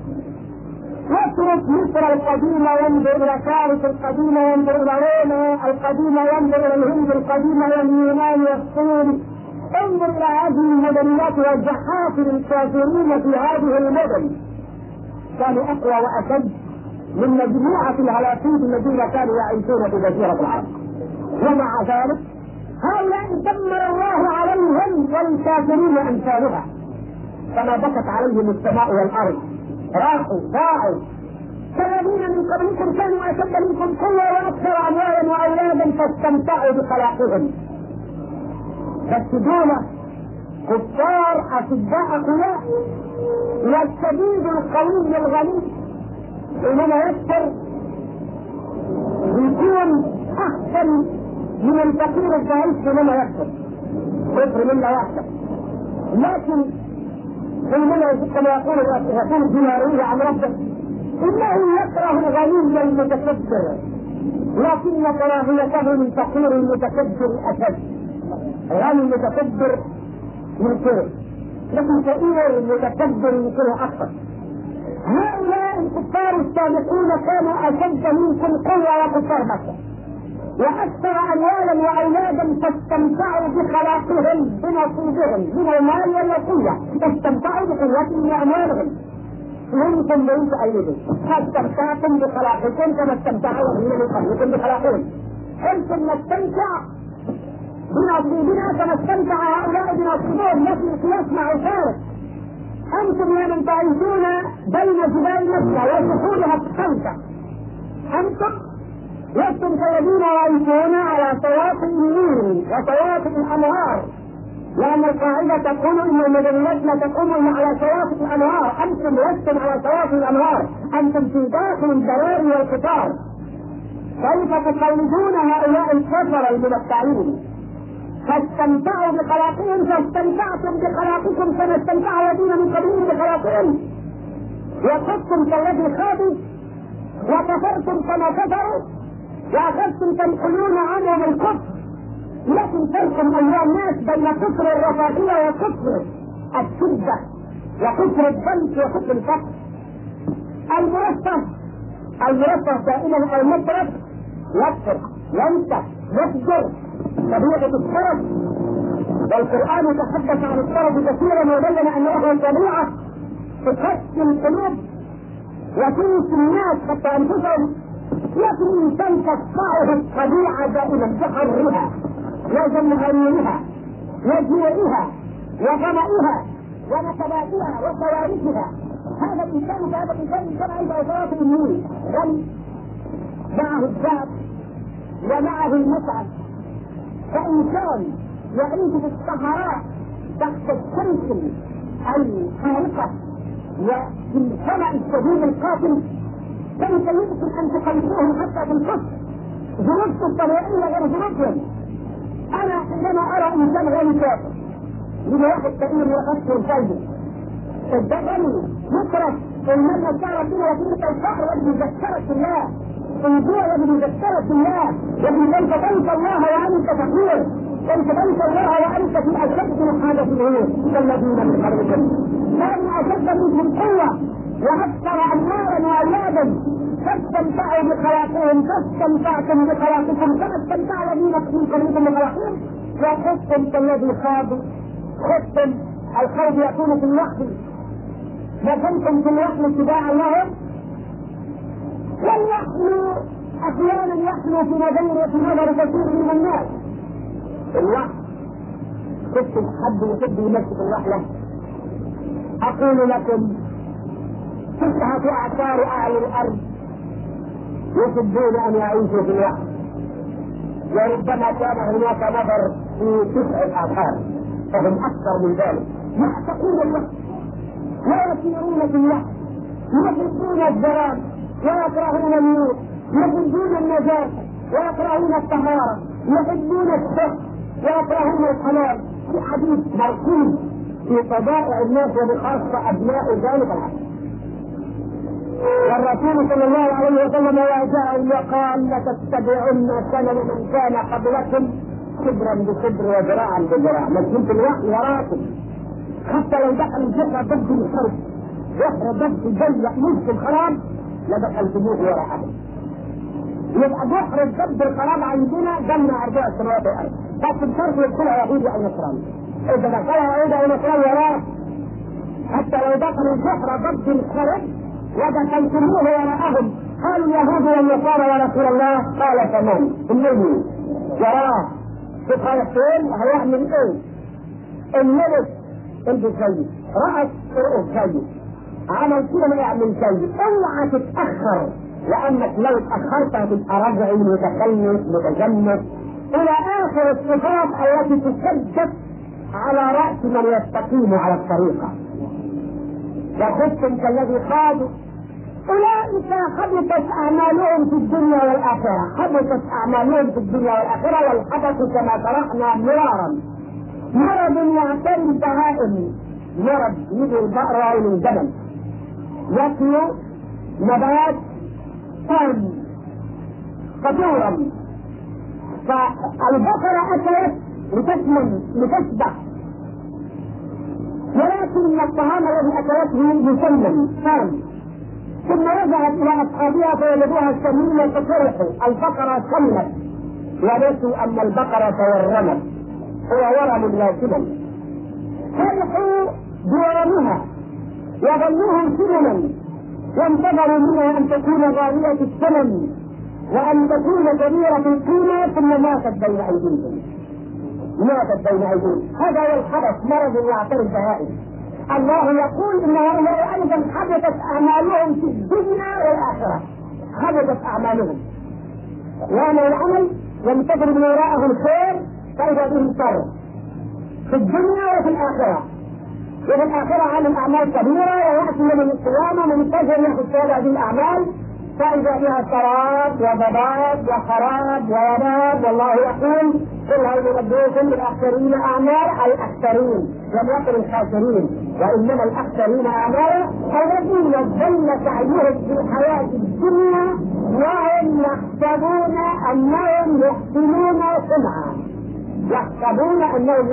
يترك مصر القديمة ينظر إلى فارس القديمة ينظر إلى روما القديمة ينظر إلى الهند القديمة واليونان والصين انظر إلى هذه المدنيات والجحافل الكافرين في هذه المدن كانوا أقوى وأشد من مجموعة الهلاكين الذين كانوا يعيشون في جزيرة العرب. ومع ذلك هؤلاء دمر الله عليهم والكافرين أمثالها كما بكت عليهم السماء والأرض راحوا ضاعوا. فالذين من قبلكم كانوا أشد منكم قوة وأكثر أموالا وأولادا فاستمتعوا بخلاقهم فالسجونة كفار أشداء أقوياء والشديد القوي الغني إنما يكثر يكون أحسن من الفقير الضعيف إنما يكثر كفر منا واحدة. لكن حينما كما يقول الدينارية عن ربه إنه يكره الغني المتكبر لكن كراهيته من فقير المتكبر أشد. غني المتكبر ينكره لكن فقير المتكبر ينكره أكثر. هؤلاء الكفار السابقون كانوا أشد منكم قوة وكفار مكة واكثر اموالا واولادا فاستمتعوا بخلاقهم بنصيبهم من المال والوصيه، استمتعوا بقوتهم واموالهم. منكم من تؤيدوا فاستمتعتم بخلاقكم كما استمتع الذين من قبلكم بخلاقهم. انتم نستمتع بنصيبنا كما استمتع هؤلاء بنصيبهم، لكن القياس مع فارق. انتم يا من تعيشون بين جبال مكه وسحولها تستمتع، انتم لستم كالذين يعيشون على شواطئ النيل وشواطئ الانهار، لان القاعده تقول ان المدنيات لا تقوم على شواطئ الانهار، انتم لستم على شواطئ الانهار، انتم في داخل البراري والقطار. كيف تقلدون هؤلاء الكفر الممتعين؟ فاستمتعوا بخلاقهم فاستمتعتم بخلاقكم كما استمتع الذين من قبلهم بخلاقهم، وخذتم كالذي خاضوا وكفرتم كما كفروا واخذتم تنقلون عنهم الكفر. لكن فرق ايها الناس بين كفر الرفاهيه وكفر الشده وكفر الذنب وكفر الفقر. المرفه دائما المترف يكفر ينسى يفجر طبيعه الشرف، والقران يتحدث عن الشرف كثيرا وبين انه طبيعه تقسم القلوب وتنسي الناس حتى انفسهم. لكن الانسان تدفعه الطبيعه دائما بحرها وجمهورها وجوعها وظمئها ونكباتها وكوارثها. هذا الانسان عند اطراف النيل غني معه الذهب ومعه المتعه، فانسان يعيش في الصحراء تحت الشمس الحارقه وفي السماء الشديد القاتل، كيف يمكن ان تقيسوهم حتى في الكفر؟ ظروفه الطبيعيه غير ظروفهم. انا حينما ارى انسان غير كافر يجي واحد كبير يغسل الفايده صدقني يترك انما تعرف فيه وسيله الفقر يجب يذكرك الله، الجوع يجب يذكرك الله، يجب ان تنسى الله وانت فقير، ان تنسى الله وانت في اشد حاجه اليه كالذين من قبلكم كانوا اشد منكم قوه واكثر اموالا واولادا فاستمتعوا بخلاقهم فاستمتعتم بخلاقكم كما استمتع الذين من قبلكم بخلاقهم، وخذتم كالذي خاضوا. خذتم الخوض يكون في الوحل، وكنتم في الوحل اتباعا لهم، والوحل احيانا يحلو في نظر كثير من الناس. الوحل شفتم حد يحب يمسك الوحله؟ اقول لكم تسعة اعشار اهل الارض يحبون ان يعيشوا في الوحل، وربما كان هناك نظر في 9 اعشار فهم اكثر من ذلك، يعتقون الوحل ويسيرون في الوحل، يحبون الزراب ويكرهون النور، يحبون النجاة ويكرهون الطهارة، يحبون الشر ويكرهون الحلال. في حديث مرسوم في طبائع الناس وبخاصة ابناء ذلك العصر، والرسول صلى الله عليه وسلم واجههم وقال لتتبعن سنن من كان قبلكم شبرا بشبر وذراعا بذراع، مسجد الوحي وراكم حتى لو دخل الجحر ضد الحرب جحر ضد ضيق نصف الخراب لدخلتموه وراءه. يبقى جحر ضد الخراب عندنا جمع 4 سنوات الارض، بس بشرط يدخلها يهودي او نصراني. اذا دخلها يهودي او نصراني وراه حتى لو دخل الجحر ضد الخرب ودخلتموه وراءهم. قالوا اليهود والنصارى يا رسول الله، قال تمام النبي وراه تقال فين هيعمل ايه؟ الملك انت سيد رأس ارقص سيد عمل كده ما يعمل سيد، اوعى تتأخر، لانك لو اتأخرت هتبقى رجعي متخلف متجمد الى اخر الصفات التي تسجد على رأس من يستقيم على الطريقة. وخذتم كالذي خاضوا اولئك حبطت اعمالهم في الدنيا والاخره، حبطت اعمالهم في الدنيا والاخره، والحدث كما شرحنا مرارا مرض يعتري البهائم، مرض يجي البقره من الجبل ياكلوا نبات تام فطورا، فالبقره اكلت لتسمن لتشبع، ولكن الطعام الذي اكلته مسمن تام، ثم رجعت الى اصحابها فوجدوها سمينه ففرحوا البقره سمت ونسوا أن البقرة تورمت هو ورم لا سمن، فرحوا بورمها وظنوهم سمنا، وانتظروا منها أن تكون غالية الثمن وأن تكون كبيرة القيمة، ثم ماتت بين أيديهم. هذا هو الحدث، مرض يعتري البهائم. الله يقول إن هؤلاء أيضا حدثت أعمالهم في الدنيا والآخرة، حدثت أعمالهم، وأنا العمل ينتظر من وراءه الخير فإذا به شر في الدنيا وفي الآخرة. وفي الآخرة عمل أعمال كبيرة، ويأتي يوم القيامة من فجر يأخذ هذه الأعمال فإذا فيها سراب وضباب وخراب ووباب. والله يقول قل هل ننبئكم بالأخسرين أعمالا، الأخسرين لم يقل الخاسرين، وإنما الأخسرين أعمالا الذين ضل سعيهم في الحياة الدنيا وهم يحسبون أنهم يحسنون صنعا. يحسبون أنهم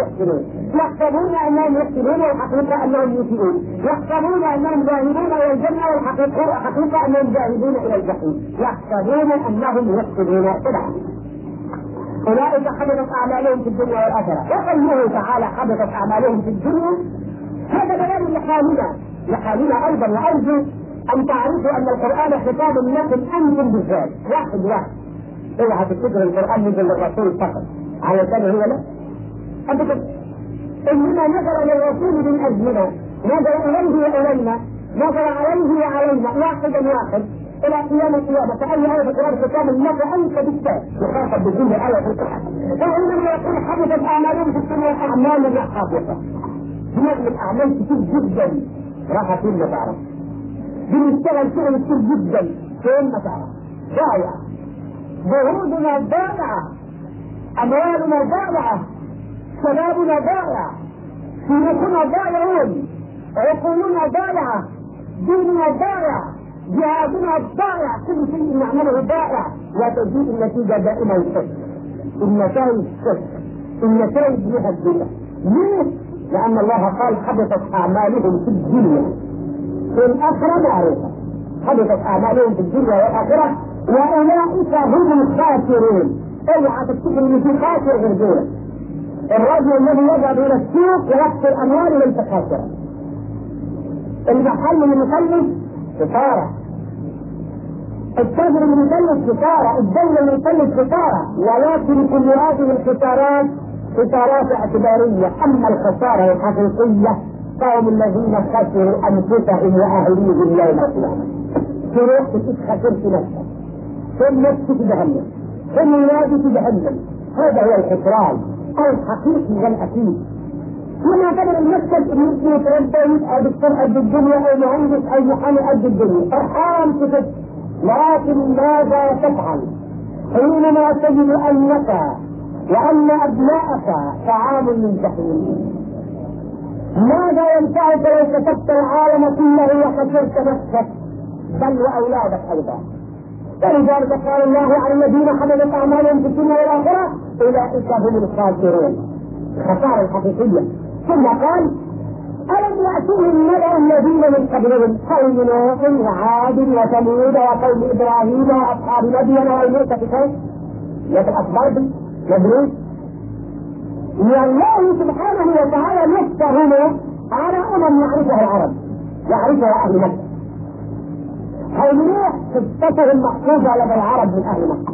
يحسنون والحقيقة أنهم يسيئون، يحسبون أنهم ذاهبون إلى الجنة والحقيقة أنهم ذاهبون إلى الجحيم، يحسبون أنهم يحسنون صنعا. أولئك حبطت أعمالهم في الدنيا والآخرة. وقوله تعالى حبطت أعمالهم في الدنيا، هذا بيان لحالنا أيضا. وأرجو أن تعرفوا أن القرآن خطاب لكم أنتم بالذات، واحد اوعى تفتكر القرآن نزل للرسول فقط علشان هو لا أبدا، إنما نزل للرسول من أجلنا، نزل إليه وإلينا، نزل عليه وعلينا، واحد إلى قيام القيامة. فأي آية في القرآن خطاب لك أنت بالذات، يخاطب بكل آية في القرآن. وإنما يقول حدثت أعمالهم في الدنيا أعمال حافظة، بنعمل أعمال كتير جدا راح فين ما تعرف، بنشتغل شغل كتير جدا فين ما تعرف، ضايع جهودنا ضائعة، أموالنا ضائعة، شبابنا ضائع، شيوخنا ضائعون، عقولنا ضائعة، ديننا ضائع، جهادنا ضائع، كل شيء نعمله ضائع، وتجيء النتيجة دائما الصفر. النتائج صفر، النتائج مهددة. ليه؟ لأن الله قال حبطت أعمالهم في الدنيا، في الآخرة معروفة، حبطت أعمالهم في الدنيا والآخرة وأولئك هم الخاسرون. اوعى تفتكر ان في خاسر غير دولة. الرجل الذي يذهب الى السوق ويخسر امواله ليس خاسرا. المحل اللي يخلص خسارة، التاجر اللي يخلص خسارة، الدولة اللي يخلص خسارة، ولكن كل هذه الخسارات خسارات اعتبارية. اما الخسارة الحقيقية فهم الذين خسروا انفسهم واهليهم يوم القيامة. تروح خسرت نفسك، ثم نفسك جهنم، ثم ولادك جهنم. هذا هو الخسران الحقيقي والاكيد. وما قدر المكتب ان يمكن يتربى او دكتور قد الدنيا او مهندس او محامي قد الدنيا، فرحان كتب، لكن ماذا تفعل حينما تجد انك وان ابنائك طعام من جحيم؟ ماذا ينفعك لو كتبت العالم كله وخسرت نفسك بل واولادك ايضا؟ ولذلك قال الله عن الذين حملت اعمالهم في الدنيا والاخره اولئك هم الخاسرون، الخساره الحقيقيه. ثم قال الم ياتهم نبأ الذين من قبلهم قوم نوح وعاد وثمود وقوم ابراهيم واصحاب مدين والمؤتفكات يتأخبر مدروس. والله سبحانه وتعالى يفتهم على يعرفها العرب، يعرفها اهل مكه. قوم نوح قصتهم محفوظه لدى العرب من اهل مكه.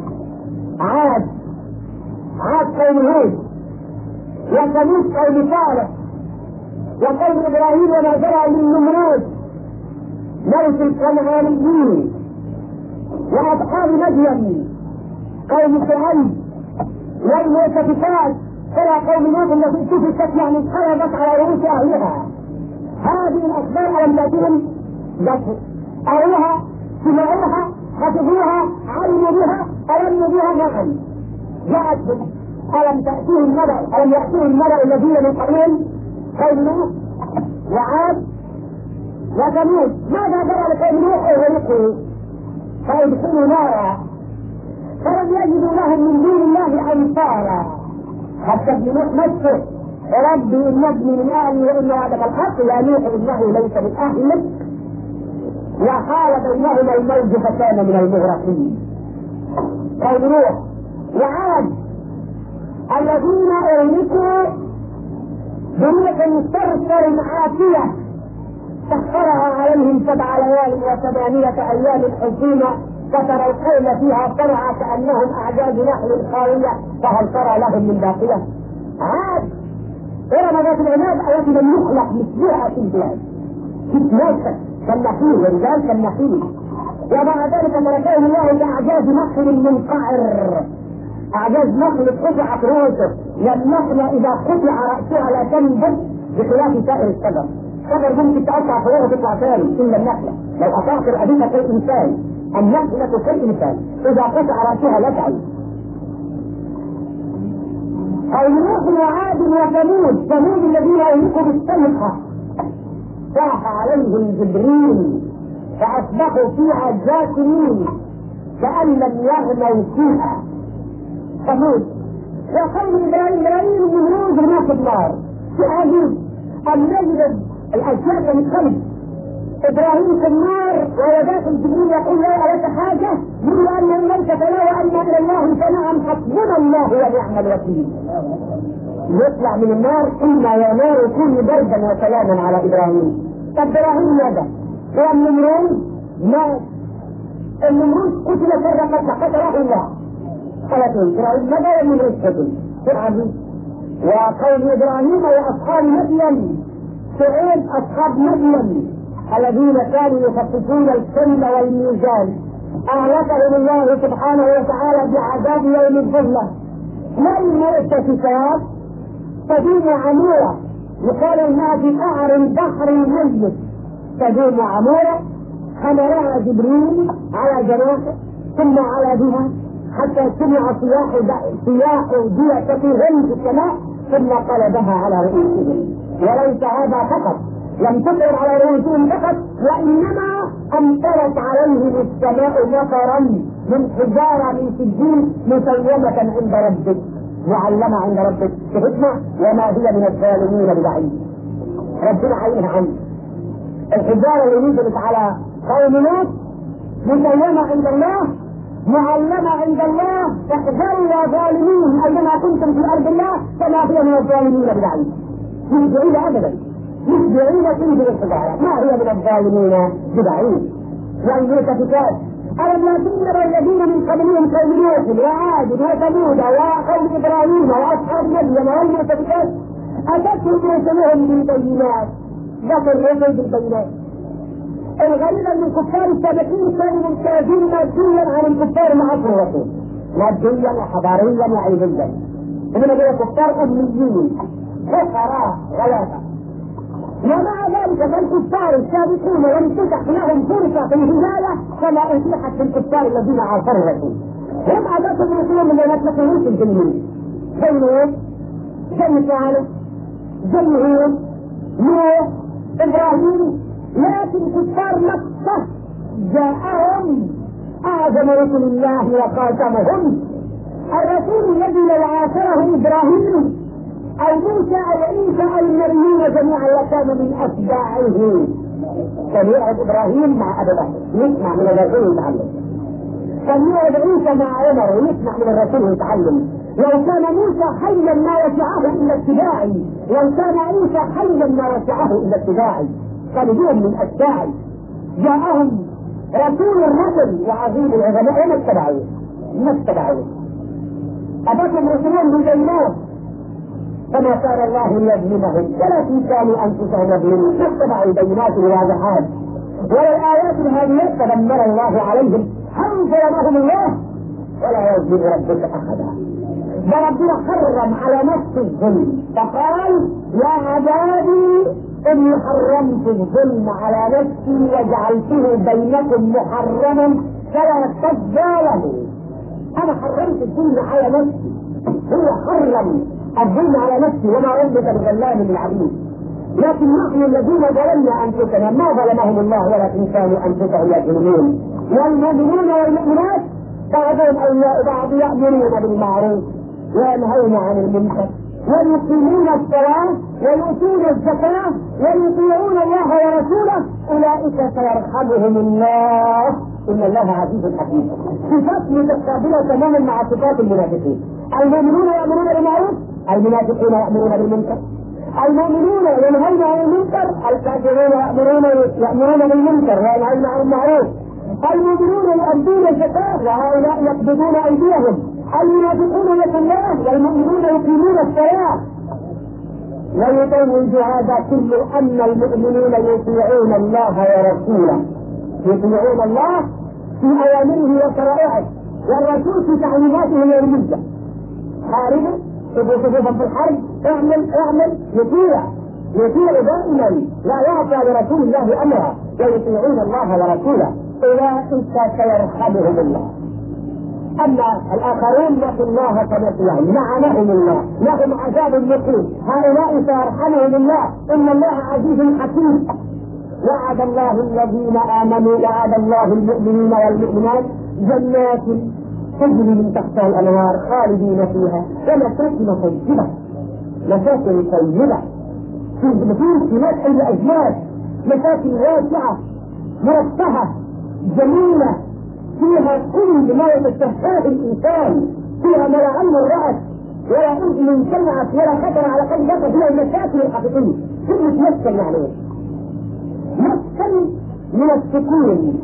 عاد قوم هود، وثمود قوم صالح، وقوم ابراهيم وما جرى من نمرود ملك الكنعانيين، واصحاب مدين قوم شعيب، والمؤتفكات ترى قوم نوح التي سفكت يعني انقلبت على رؤوس اهلها. هذه الاخبار الم تاتهم أروها، سمعوها، حفظوها، علموا بها، ألموا بها معا. جاءت ألم يأتيهم الملأ الذين من قبلهم قوم نوح وعاد وثمود. ماذا جرى لقوم نوح وغرقوا؟ فأدخلوا نارا فلم يجدوا لهم من دون الله أنصارا. حتى ابن نوح نفسه ربي إن ابني من أهلي وإن وعدك الحق يا نوح إنه ليس من أهلك وحال بينهما الموج فكان من المغرقين. قوم نوح وعاد الذين أهلكوا بريح صرصر عاتية سخرها عليهم 7 ليال و8 أيام حسيمة فترى القوم فيها صرعى كأنهم أعجاز نخل خاوية فهل ترى لهم من باقية؟ عاد إرم ذات العناد التي لم يخلق مثلها في البلاد تتناسى كالنخيل ورجال كالنخيل ومع ذلك تركهم الله كأعجاز نخل منقعر أعجاز نخل قطعت رؤوسه والنخل إذا قطع رأسها لا تنبت بخلاف سائر الشجر. الشجر ممكن تقطع فوقها وتطلع ثاني إلا النخلة لو قطعت الأدية كالإنسان النخلة كالإنسان إذا قطع رأسها لا تعيش. أو نوح وعاد وثمود الذين أهلكوا بالسلقة صاح عليهم جبريل فأصبحوا فيها جاثمين كأن لم يغنوا فيها. ثمود وقوم إبراهيم النمرود هناك النار في عجيب أن نجد الأشياء من خلف إبراهيم في النار وداخل جبريل يقول لا ألك حاجة يقول أن الملك لا وأن إلى الله فنعم حسبنا الله ونعم الوكيل. يطلع من النار قلنا يا نار كوني بردا وسلاما على إبراهيم. إبراهيم ماذا؟ والنمرود مات. النمرود قتل فرقة قتله الله قتلته إبراهيم ماذا من رشته فرعون وقوم إبراهيم وأصحاب مدين سعيد أصحاب مدين الذين كانوا يخففون الكيل والميزان أهلكهم الله سبحانه وتعالى بعذاب يوم الظلة. ما المؤتفكات تدوم عمورة يقال انها في قعر البحر الميت تدوم عمورة حملها جبريل على جناحه ثم على بها حتى سمع صياح دية فيهم في السماء ثم قلبها على رؤوسهم. وليس هذا فقط لم تطر على رؤوسهم فقط وانما امطرت عليهم السماء مطرا من حجاره من سجين مسومه عند ربك معلمه عند ربك شهدنا وما هي من الظالمين ببعيد. ربنا عينها عنه الحجاره اللي نزلت على قوم لوط مسومه عند الله معلمه عند الله احذروا يا ظالمين اينما كنتم في ارض الله فما هي من الظالمين ببعيد. مش بعيده ابدا مش بعيدة تنزل الحجارة ما هي من الظالمين ببعيد. والمؤتفكات ألم يكن الذين من قبلهم قوم نوح وعاد وثمود وقوم إبراهيم وأصحاب مدين والمؤتفكات أتتهم رسلهم بالبينات ذكر الرسل بالبينات. الغريب أن الكفار السابقين كانوا ممتازين ماديا عن الكفار العصر الرسول ماديا وحضاريا وعلميا. إنما دول كفار أمنيين فقراء غلابة. ومع ذلك فالكفار السابقون لم تتح لهم فرصة في الهداية كما أتيحت في الكفار الذين عاصروا الرسول. هم أدتهم رسولهم من يتلقون في الجنين زي نوح زي صالح زي هود نوح إبراهيم. لكن كفار مكة جاءهم أعظم رسل الله وخاتمهم الرسول الذي لو عاصره إبراهيم أو موسى أو عيسى أو المريمين جميعا لكان من أتباعه. كان يقعد إبراهيم مع أبي بكر يسمع من الرسول ويتعلم. كان يقعد عيسى مع عمر ويسمع من الرسول ويتعلم. لو كان موسى حيا ما وسعه إلا اتباعي لو كان عيسى حيا ما وسعه إلا اتباعي. كانوا بهم من أتباعي. جاءهم رسول الرسل وعظيم العظماء ما اتبعوه أتتهم رسولهم بالبينات فما كان الله ليظلمهم ولكن كانوا انفسهم يظلمون فاتبعوا البينات الواضحات والايات الهاديات تدمر الله عليهم هل ظلمهم الله ولا يظلم ربك احدا. فربنا حرم على نفس الظلم فقال يا عبادي اني حرمت الظلم على نفسي وجعلته بينكم محرما فلا تظالموا. انا حرمت الظلم على نفسي هو حرم الظلم على نفسي وما ربك بظلام للعبيد. لكن نحن الذين ظلمنا انفسنا ما ظلمهم الله ولكن كانوا انفسهم يظلمون. والمؤمنون والمؤمنات بعضهم اولياء بعض يامرون بالمعروف وينهون عن المنكر ويقيمون الصلاه ويؤتون الزكاه ويطيعون الله ورسوله اولئك سيرحمهم الله ان الله عزيز حكيم. صفات متقابله تماما مع صفات المنافقين. المؤمنون يامرون بالمعروف، المنافقون يامرون بالمنكر. المؤمنون ينهون عن المنكر، الكافرون يامرون بالمنكر وينهون عن المعروف. المؤمنون يؤدون الزكاه وهؤلاء يقبضون ايديهم. المنافقون يتقون والمؤمنون يقيمون الصلاه. ويتوج هذا كله ان المؤمنين يطيعون الله ورسوله، يطيعون الله في اوامره وشرائعه والرسول في تعليماته اليوميه. حاربوا، ابقوا صفوفا في الحرب، اعمل يطيع دائما، لا يعصى لرسول الله امرا، ويطيعون الله ورسوله. اولئك سيرحمهم الله. اما الاخرون نسوا الله فنسيهم، لعنهم الله، لهم عذاب مقيم، هؤلاء سيرحمهم الله. ان الله عزيز حكيم. وعد الله الذين امنوا، وعد الله المؤمنين والمؤمنات جنات تجري من تحتها الانهار خالدين فيها ومساكن طيبه، مساكن طيبه في مدح الازواج، مساكن واسعه مرفهه جميله فيها كل ما يتشهاه الانسان، فيها ما لا عين رأت ولا اذن سمعت ولا خطر على قلب بشر، فيها المساكن الحقيقيه. كلمه مسكن يعني ايه؟ مسكن من السكون،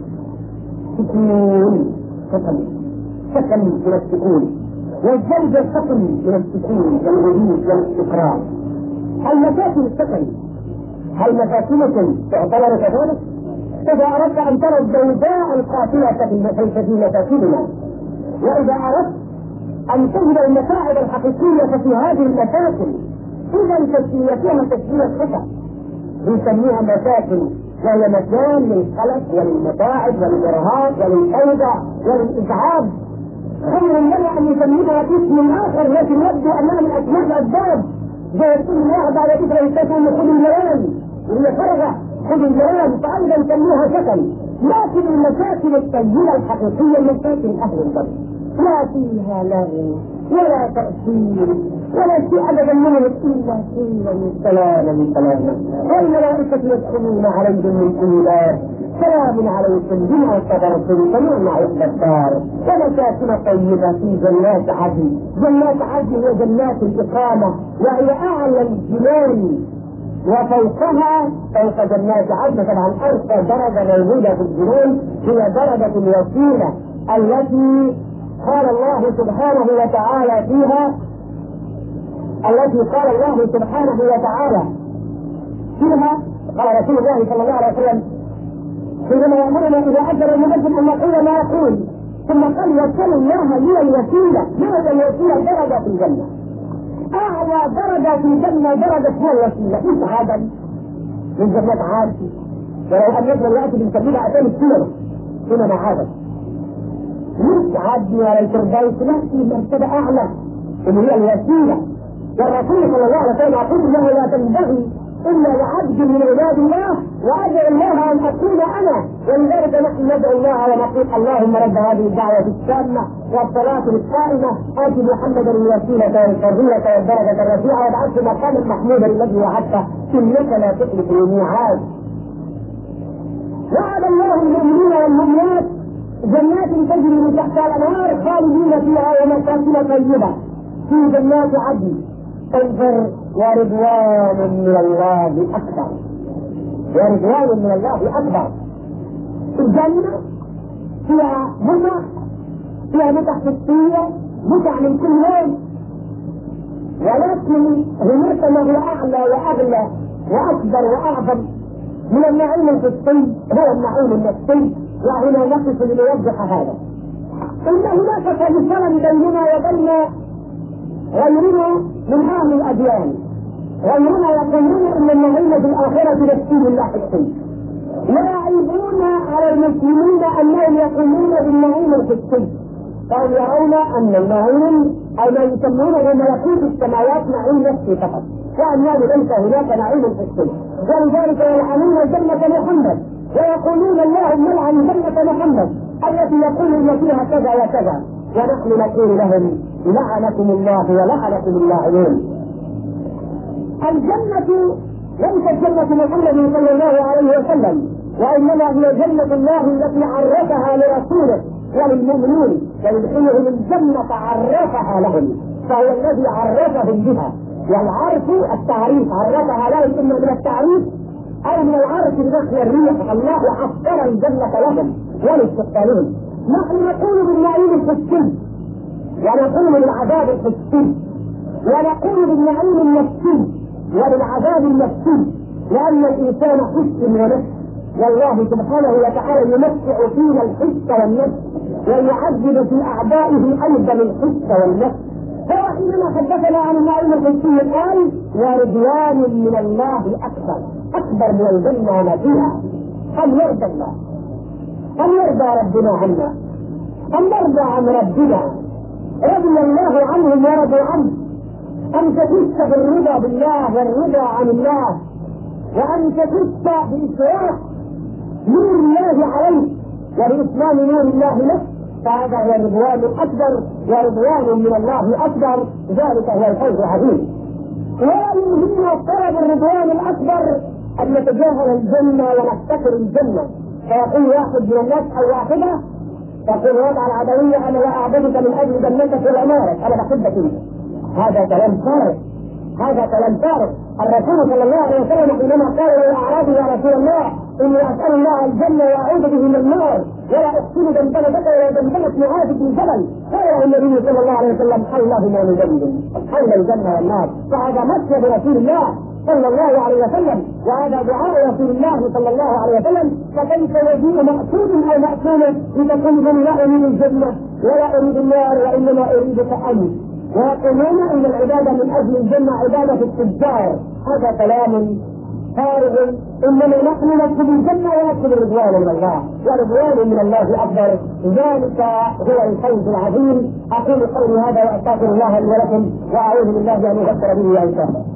سكن من السكون، والزوجة سكن من السكون والهدوء والاستقرار. المساكن السكن، هل مساكنكم تعتبر كذلك؟ إذا أردت أن ترى البيضاء القاتلة في مساكننا، وإذا أردت أن تجد المتاعب الحقيقية في هذه المساكن، إذا تسميتها تسمية خطأ. نسميها مساكن، وهي مكان للقلق وللمتاعب وللإرهاق وللفوضى وللإتعاب. خير لنا أن نسميها باسم آخر، لكن يبدو أنها من أسماء الأسباب، زي يقول الله بعد ذكر يستثنى خذ الجيران، وهي فرغة خذ الجيران، فأيضا نسميها سكن. لكن المساكن الطيبة الحقيقية مساكن أهل البر، لا فيها لغو ولا تأثير ولا شيء أبدا منه إلا سلاما، والملائكة يدخلون عليهم من كل باب، سلام عليكم بما صبرتم فنعم عقبى الدار. ومساكن طيبة في جنات عدن. جنات عدن هي جنات الإقامة، وهي أعلى الجنان، وفوقها فوق جنات عدن طبعا أرقى درجة موجودة في الجنان هي درجة الوسيلة التي قال الله سبحانه وتعالى فيها، قال رسول الله صلى الله عليه وسلم حينما يأمرنا إذا أجر المؤذن أن نقول ما يقول، ثم قال وصلوا الله لي الوسيلة. ما هي الوسيلة؟ درجة في الجنة، أعلى درجة في الجنة درجة هي الوسيلة. مش هذا من جنة عادي، ولو أن يجب يأتي بنسميها أتاني السيرة هنا مع هذا مش عادي ولا الفردوس، لا، في مرتبة أعلى اللي هي الوسيلة. والرسول صلى الله عليه وسلم يقول انه لا تنبغي الا لعبد من عباد الله، وادعو الله ان اكون انا. ولذلك نحن ندعو الله ونقول اللهم رب هذه الدعوه التامه والصلاه القائمه ات محمدا الوسيله والفضيله والدرجه الرفيعه وابعثه مقاما محمودا الذي وعدته انك لا تخلف الميعاد. وعد الله المؤمنين والمؤمنات جنات تجري من تحتها الانهار خالدين فيها ومساكن طيبه في جنات عدن. انظر، ورضوان من الله اكبر، ورضوان من الله اكبر. الجنه فيها متع حسيه، متع من كل يوم، ولكن هناك ما هو اعلى واغلى واكبر واعظم من النعيم الحسي، هو النعيم النفسي. وهنا نقف لنوضح هذا. ان هناك تمثالا بيننا وبين غيرنا من اهل الاديان، غيرنا يقولون ان النعيم في الاخره نفسي الله الحسي، ويعيبون على المسلمين انهم يقولون بالنعيم الحسي، فهم يرون ان النعيم او ما يسمونه ملكوت السماوات نعيم نفسي فقط، وانه ليس هناك نعيم حسي. ولذلك يلعنون جنه محمد ويقولون اللهم العن جنه محمد التي يقول ان فيها كذا وكذا، ونحن نقول لهم لعنكم الله ولعنكم اللاعنون. الجنة ليست جنة محمد صلى الله عليه وسلم، وإنما هي جنة الله التي عرفها لرسوله وللمؤمنين ويدخلهم الجنة عرفها لهم، فهو الذي عرفهم بها. والعرف التعريف، عرفها لهم إما من التعريف أو من العرف بدخل الريح. الله حصر الجنة لهم ولاستقبالهم. نحن نقول بالنعيم الحسي ونقول بالعذاب الحسي ونقول بالنعيم النفسي وبالعذاب النفسي، لأن الإنسان حس ونفس، والله سبحانه وتعالى يمتع فينا الحس والنفس ويعذب في أعدائه أيضا الحس والنفس. هو حينما حدثنا عن النعيم الحسي قال: ورضوان من الله أكبر من الجنة وما فيها. هل يرضى الله؟ هل يرضى ربنا عنا؟ هل نرضى عن ربنا؟ رضي الله عنهم ورضوا عنه. أن تحس بالرضا بالله والرضا عن الله، وأن تحس بإشراق نور الله عليك وبإتمام نور الله لك، فهذا هو الرضوان الأكبر ورضوان من الله أكبر. ذلك هو الفوز العظيم. ولا يمكننا طلب الرضوان الأكبر أن نتجاهل الجنة ونفتكر الجنة. فيقول واحد من الناس أو واحدة تقول: وضع العدوية أنا لا أعبدك من أجل جنتك وأمارك، أنا بحبك أنت. هذا كلام فارغ، هذا كلام فارغ. الرسول صلى الله عليه وسلم حينما قال للأعرابي: يا رسول الله إني أسأل الله الجنة وأعوذ به من النار ولا أحسن دندنتك ولا دندنة معاذ بن جبل، قال النبي صلى الله عليه وسلم: حولهما نجنن، حول الجنة والنار. فهذا مسجد رسول الله صلى الله عليه وسلم، وهذا دعاء رسول الله صلى الله عليه وسلم. فكيف يجيء مقصود او مأسوله لتكون لا أريد الجنة ولا أريد النار وإنما أريدك أنت، ويقولون إن العبادة من أجل الجنة عبادة التجار. هذا كلام فارغ. إنما نحن نطلب الجنة ونطلب الرضوان من الله، ورضوان من الله أكبر. ذلك هو الفوز العظيم. أقول قولي هذا وأستغفر الله لي ولكم، وأعوذ بالله أن أغفر به وأنساه.